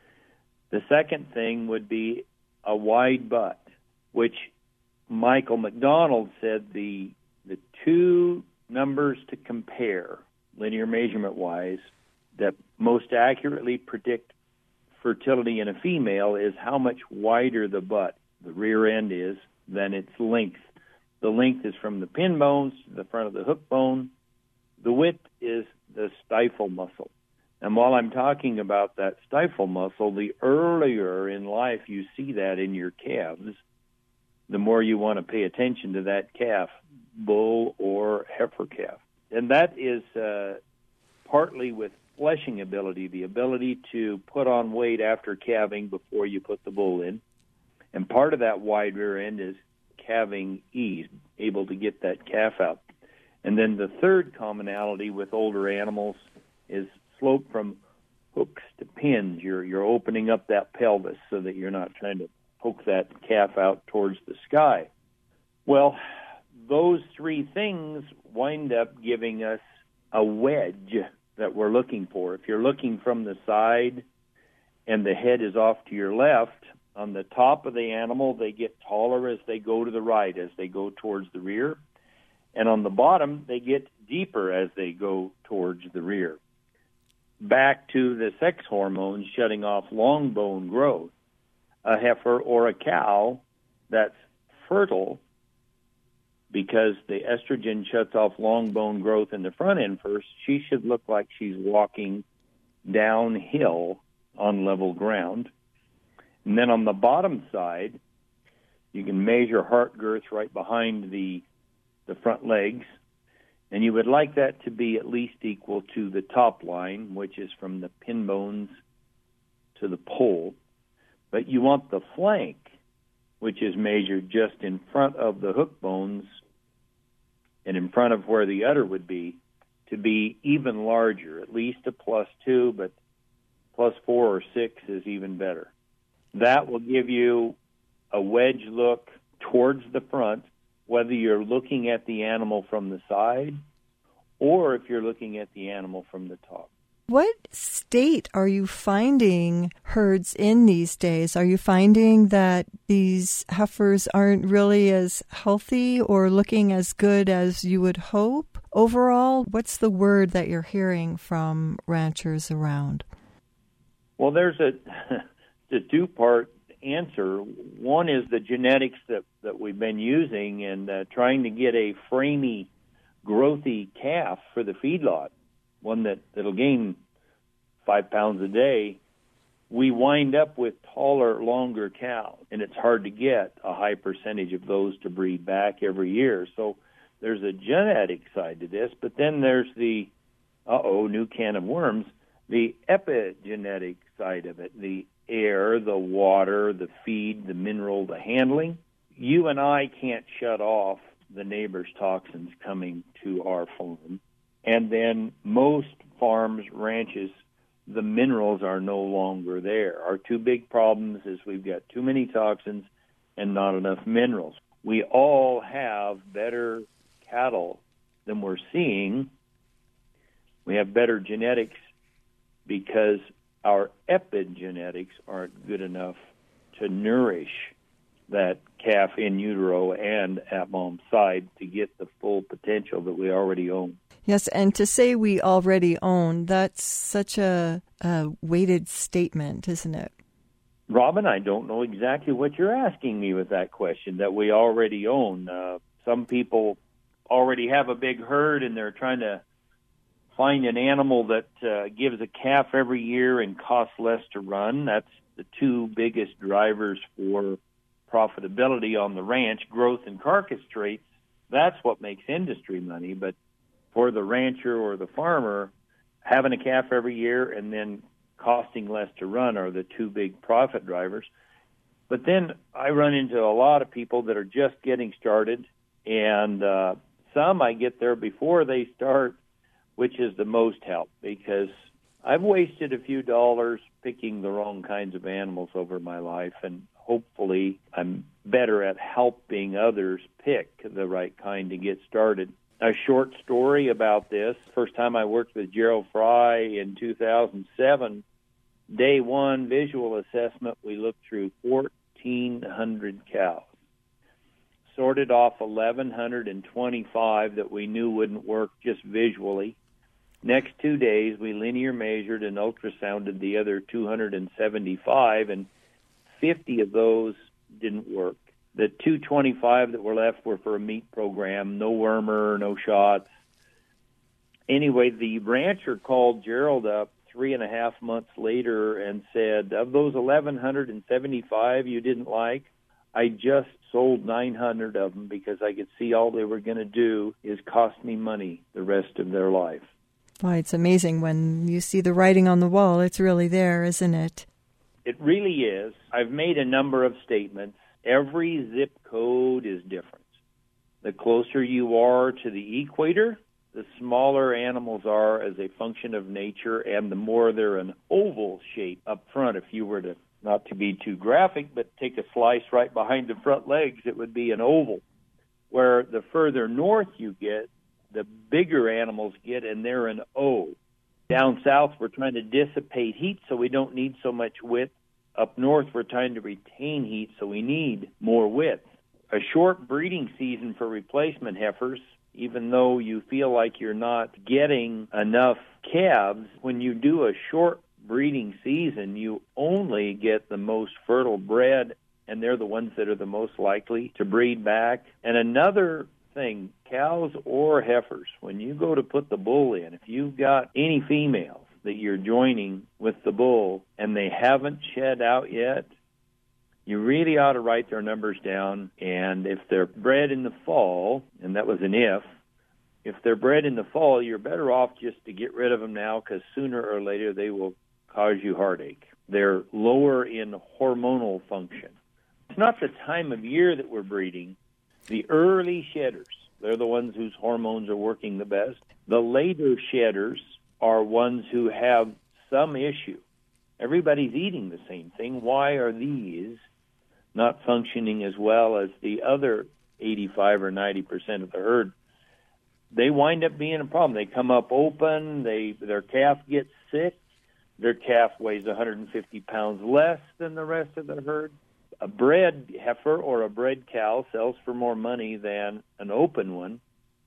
The second thing would be a wide butt, which Michael McDonald said the the two numbers to compare, linear measurement-wise, that most accurately predict fertility in a female is how much wider the butt, the rear end is, than its length. The length is from the pin bones to the front of the hook bone. The width is the stifle muscle. And while I'm talking about that stifle muscle, the earlier in life you see that in your calves, the more you want to pay attention to that calf, bull or heifer calf. And that is uh, partly with fleshing ability, the ability to put on weight after calving before you put the bull in. And part of that wide rear end is calving ease, able to get that calf out. And then the third commonality with older animals is slope from hooks to pins. You're you're opening up that pelvis so that you're not trying to poke that calf out towards the sky. Well, those three things wind up giving us a wedge that we're looking for. If you're looking from the side and the head is off to your left, on the top of the animal, they get taller as they go to the right, as they go towards the rear. And on the bottom, they get deeper as they go towards the rear. Back to the sex hormones shutting off long bone growth. A heifer or a cow that's fertile, because the estrogen shuts off long bone growth in the front end first, she should look like she's walking downhill on level ground. And then on the bottom side, you can measure heart girth right behind the the front legs, and you would like that to be at least equal to the top line, which is from the pin bones to the pole. But you want the flank, which is measured just in front of the hook bones and in front of where the udder would be, to be even larger, at least a plus two, but plus four or six is even better. That will give you a wedge look towards the front, whether you're looking at the animal from the side or if you're looking at the animal from the top. What state are you finding herds in these days? Are you finding that these heifers aren't really as healthy or looking as good as you would hope overall? What's the word that you're hearing from ranchers around? Well, there's a, a two-part answer. One is the genetics that, that we've been using and uh, trying to get a framey, growthy calf for the feedlot, one that, that'll gain five pounds a day. We wind up with taller, longer cows, and it's hard to get a high percentage of those to breed back every year. So there's a genetic side to this, but then there's the, uh-oh, new can of worms, the epigenetic side of it, the air, the water, the feed, the mineral, the handling. You and I can't shut off the neighbor's toxins coming to our farm. And then most farms, ranches, the minerals are no longer there. Our two big problems is we've got too many toxins and not enough minerals. We all have better cattle than we're seeing. We have better genetics because our epigenetics aren't good enough to nourish that calf in utero and at mom's side to get the full potential that we already own. Yes, and to say we already own, that's such a, a weighted statement, isn't it? Robin, I don't know exactly what you're asking me with that question, that we already own. Uh, some people already have a big herd and they're trying to find an animal that uh, gives a calf every year and costs less to run. That's the two biggest drivers for profitability on the ranch, growth and carcass traits. That's what makes industry money. But for the rancher or the farmer, having a calf every year and then costing less to run are the two big profit drivers. But then I run into a lot of people that are just getting started, and uh, some I get there before they start, which is the most help, because I've wasted a few dollars picking the wrong kinds of animals over my life, and hopefully I'm better at helping others pick the right kind to get started. A short story about this. First time I worked with Gerald Fry in two thousand seven, day one visual assessment, we looked through fourteen hundred cows. Sorted off eleven twenty-five that we knew wouldn't work just visually. Next two days, we linear measured and ultrasounded the other two hundred seventy-five, and fifty of those didn't work. The two twenty-five that were left were for a meat program, no wormer, no shots. Anyway, the rancher called Gerald up three and a half months later and said, of those eleven seventy-five you didn't like, I just sold nine hundred of them because I could see all they were going to do is cost me money the rest of their life. Why, it's amazing when you see the writing on the wall. It's really there, isn't it? It really is. I've made a number of statements. Every zip code is different. The closer you are to the equator, the smaller animals are as a function of nature, and the more they're an oval shape up front. If you were to, not to be too graphic, but take a slice right behind the front legs, it would be an oval. where the further north you get, the bigger animals get, and they're an O. Down south, we're trying to dissipate heat, so we don't need so much width. Up north, we're trying to retain heat, so we need more width. A short breeding season for replacement heifers, even though you feel like you're not getting enough calves, when you do a short breeding season, you only get the most fertile bred, and they're the ones that are the most likely to breed back. And another thing, cows or heifers, when you go to put the bull in, if you've got any females that you're joining with the bull and they haven't shed out yet, you really ought to write their numbers down. And if they're bred in the fall, and that was an if, if they're bred in the fall, you're better off just to get rid of them now, because sooner or later they will cause you heartache. They're lower in hormonal function. It's not the time of year that we're breeding. The early shedders, they're the ones whose hormones are working the best. The later shedders are ones who have some issue. Everybody's eating the same thing. Why are these not functioning as well as the other eighty-five or ninety percent of the herd? They wind up being a problem. They come up open, they their calf gets sick, their calf weighs one hundred fifty pounds less than the rest of the herd. A bred heifer or a bred cow sells for more money than an open one.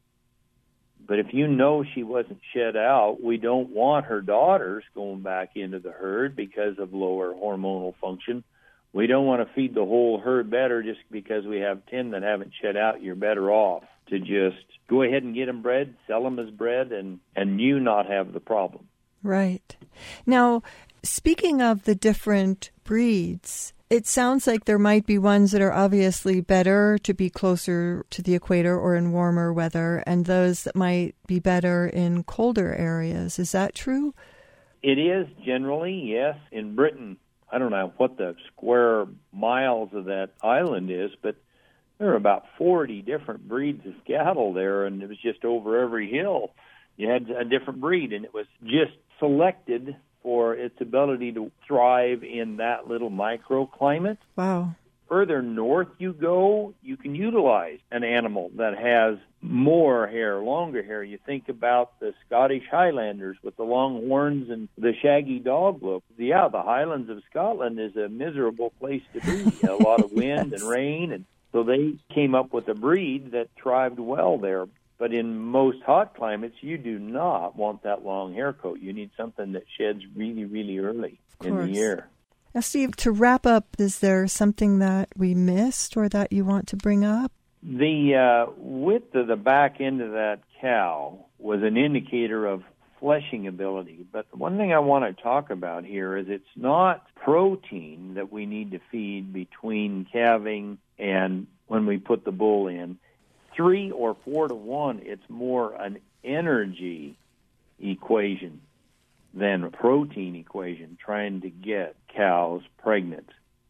But if you know she wasn't shed out, we don't want her daughters going back into the herd because of lower hormonal function. We don't want to feed the whole herd better just because we have ten that haven't shed out. You're better off to just go ahead and get them bred, sell them as bred, and, and you not have the problem. Right. Now, speaking of the different breeds, it sounds like there might be ones that are obviously better to be closer to the equator or in warmer weather, and those that might be better in colder areas. Is that true? It is generally, yes. In Britain, I don't know what the square miles of that island is, but there are about forty different breeds of cattle there, and it was just over every hill. You had a different breed, and it was just selected for its ability to thrive in that little microclimate. Wow. Further north you go, you can utilize an animal that has more hair, longer hair. You think about the Scottish Highlanders with the long horns and the shaggy dog look. Yeah, the Highlands of Scotland is a miserable place to be. A lot of wind yes. and rain, and so they came up with a breed that thrived well there. But in most hot climates, you do not want that long hair coat. You need something that sheds really, really early in the year. Now, Steve, to wrap up, is there something that we missed or that you want to bring up? The uh, width of the back end of that cow was an indicator of fleshing ability. But the one thing I want to talk about here is it's not protein that we need to feed between calving and when we put the bull in. Three or four to one, it's more an energy equation than a protein equation trying to get cows pregnant.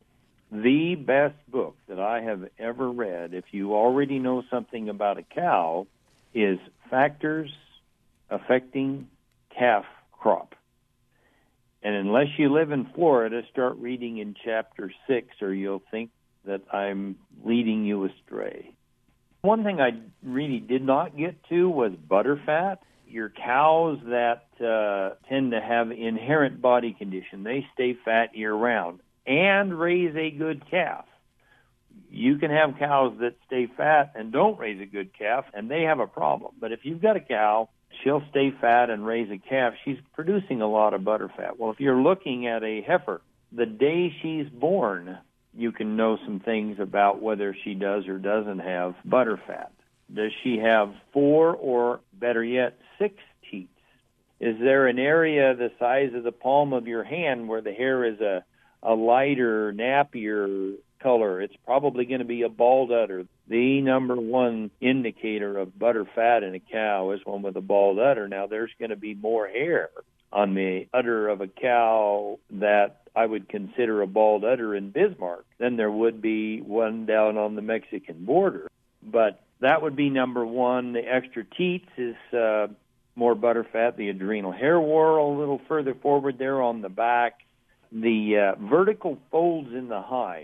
The best book that I have ever read, if you already know something about a cow, is Factors Affecting Calf Crop. And unless you live in Florida, start reading in chapter six, or you'll think that I'm leading you astray. One thing I really did not get to was butterfat. Your cows that uh, tend to have inherent body condition, they stay fat year-round and raise a good calf. You can have cows that stay fat and don't raise a good calf, and they have a problem. But if you've got a cow, she'll stay fat and raise a calf. She's producing a lot of butterfat. Well, if you're looking at a heifer, the day she's born, you can know some things about whether she does or doesn't have butterfat. Does she have four or, better yet, six teats? Is there an area the size of the palm of your hand where the hair is a, a lighter, nappier color? It's probably going to be a bald udder. The number one indicator of butterfat in a cow is one with a bald udder. Now, there's going to be more hair on the udder of a cow that I would consider a bald udder in Bismarck than there would be one down on the Mexican border. But that would be number one. The extra teats is uh, more butterfat. The adrenal hair whorl a little further forward there on the back. The uh, vertical folds in the hide,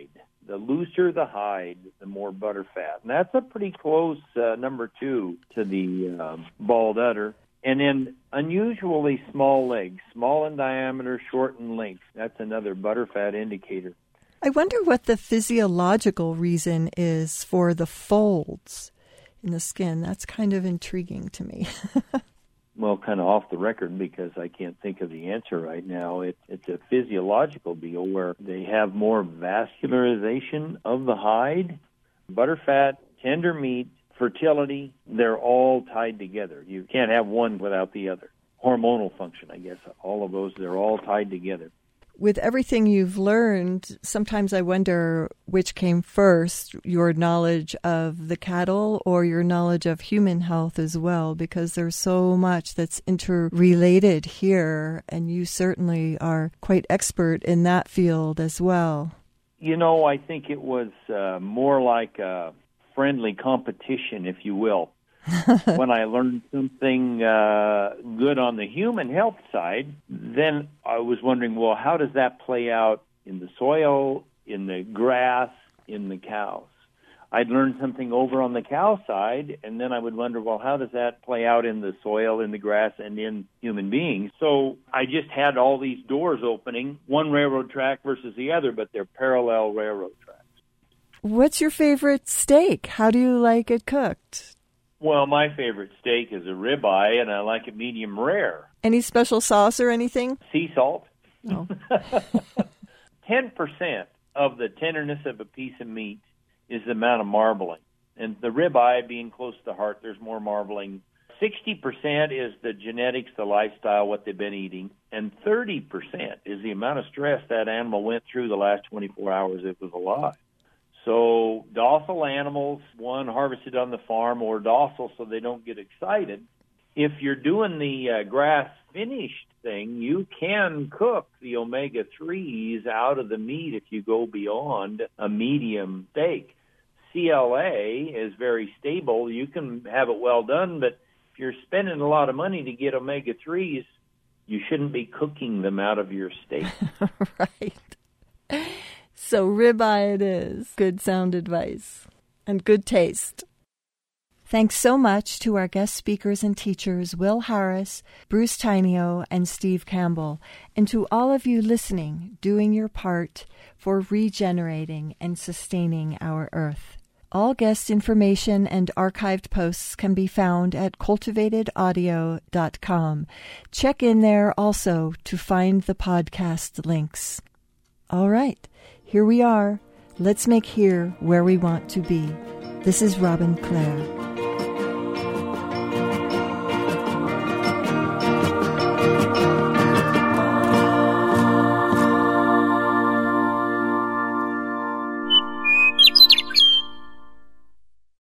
The looser the hide, the more butter fat. And that's a pretty close uh, number two to the um, bald udder. And then unusually small legs, small in diameter, short in length. That's another butterfat indicator. I wonder what the physiological reason is for the folds in the skin. That's kind of intriguing to me. Well, kind of off the record because I can't think of the answer right now. It, it's a physiological deal where they have more vascularization of the hide. Butterfat, tender meat, fertility, they're all tied together. You can't have one without the other. Hormonal function, I guess, all of those, they're all tied together. With everything you've learned, sometimes I wonder which came first, your knowledge of the cattle or your knowledge of human health as well, because there's so much that's interrelated here, and you certainly are quite expert in that field as well. You know, I think it was uh, more like a friendly competition, if you will. When I learned something uh, good on the human health side, then I was wondering, well, how does that play out in the soil, in the grass, in the cows? I'd learn something over on the cow side, and then I would wonder, well, how does that play out in the soil, in the grass, and in human beings? So I just had all these doors opening, one railroad track versus the other, but they're parallel railroad tracks. What's your favorite steak? How do you like it cooked? Well, my favorite steak is a ribeye, and I like it medium rare. Any special sauce or anything? Sea salt. No. ten percent of the tenderness of a piece of meat is the amount of marbling. And the ribeye being close to the heart, there's more marbling. sixty percent is the genetics, the lifestyle, what they've been eating. And thirty percent is the amount of stress that animal went through the last twenty-four hours it was alive. So docile animals, one, harvested on the farm, or docile so they don't get excited. If you're doing the uh, grass-finished thing, you can cook the omega threes out of the meat if you go beyond a medium steak. C L A is very stable. You can have it well done, but if you're spending a lot of money to get omega threes, you shouldn't be cooking them out of your steak. Right. So ribeye it is. Good sound advice and good taste. Thanks so much to our guest speakers and teachers, Will Harris, Bruce Tainio, and Steve Campbell, and to all of you listening, doing your part for regenerating and sustaining our earth. All guest information and archived posts can be found at cultivated audio dot com. Check in there also to find the podcast links. All right. Here we are. Let's make here where we want to be. This is Robin Clare.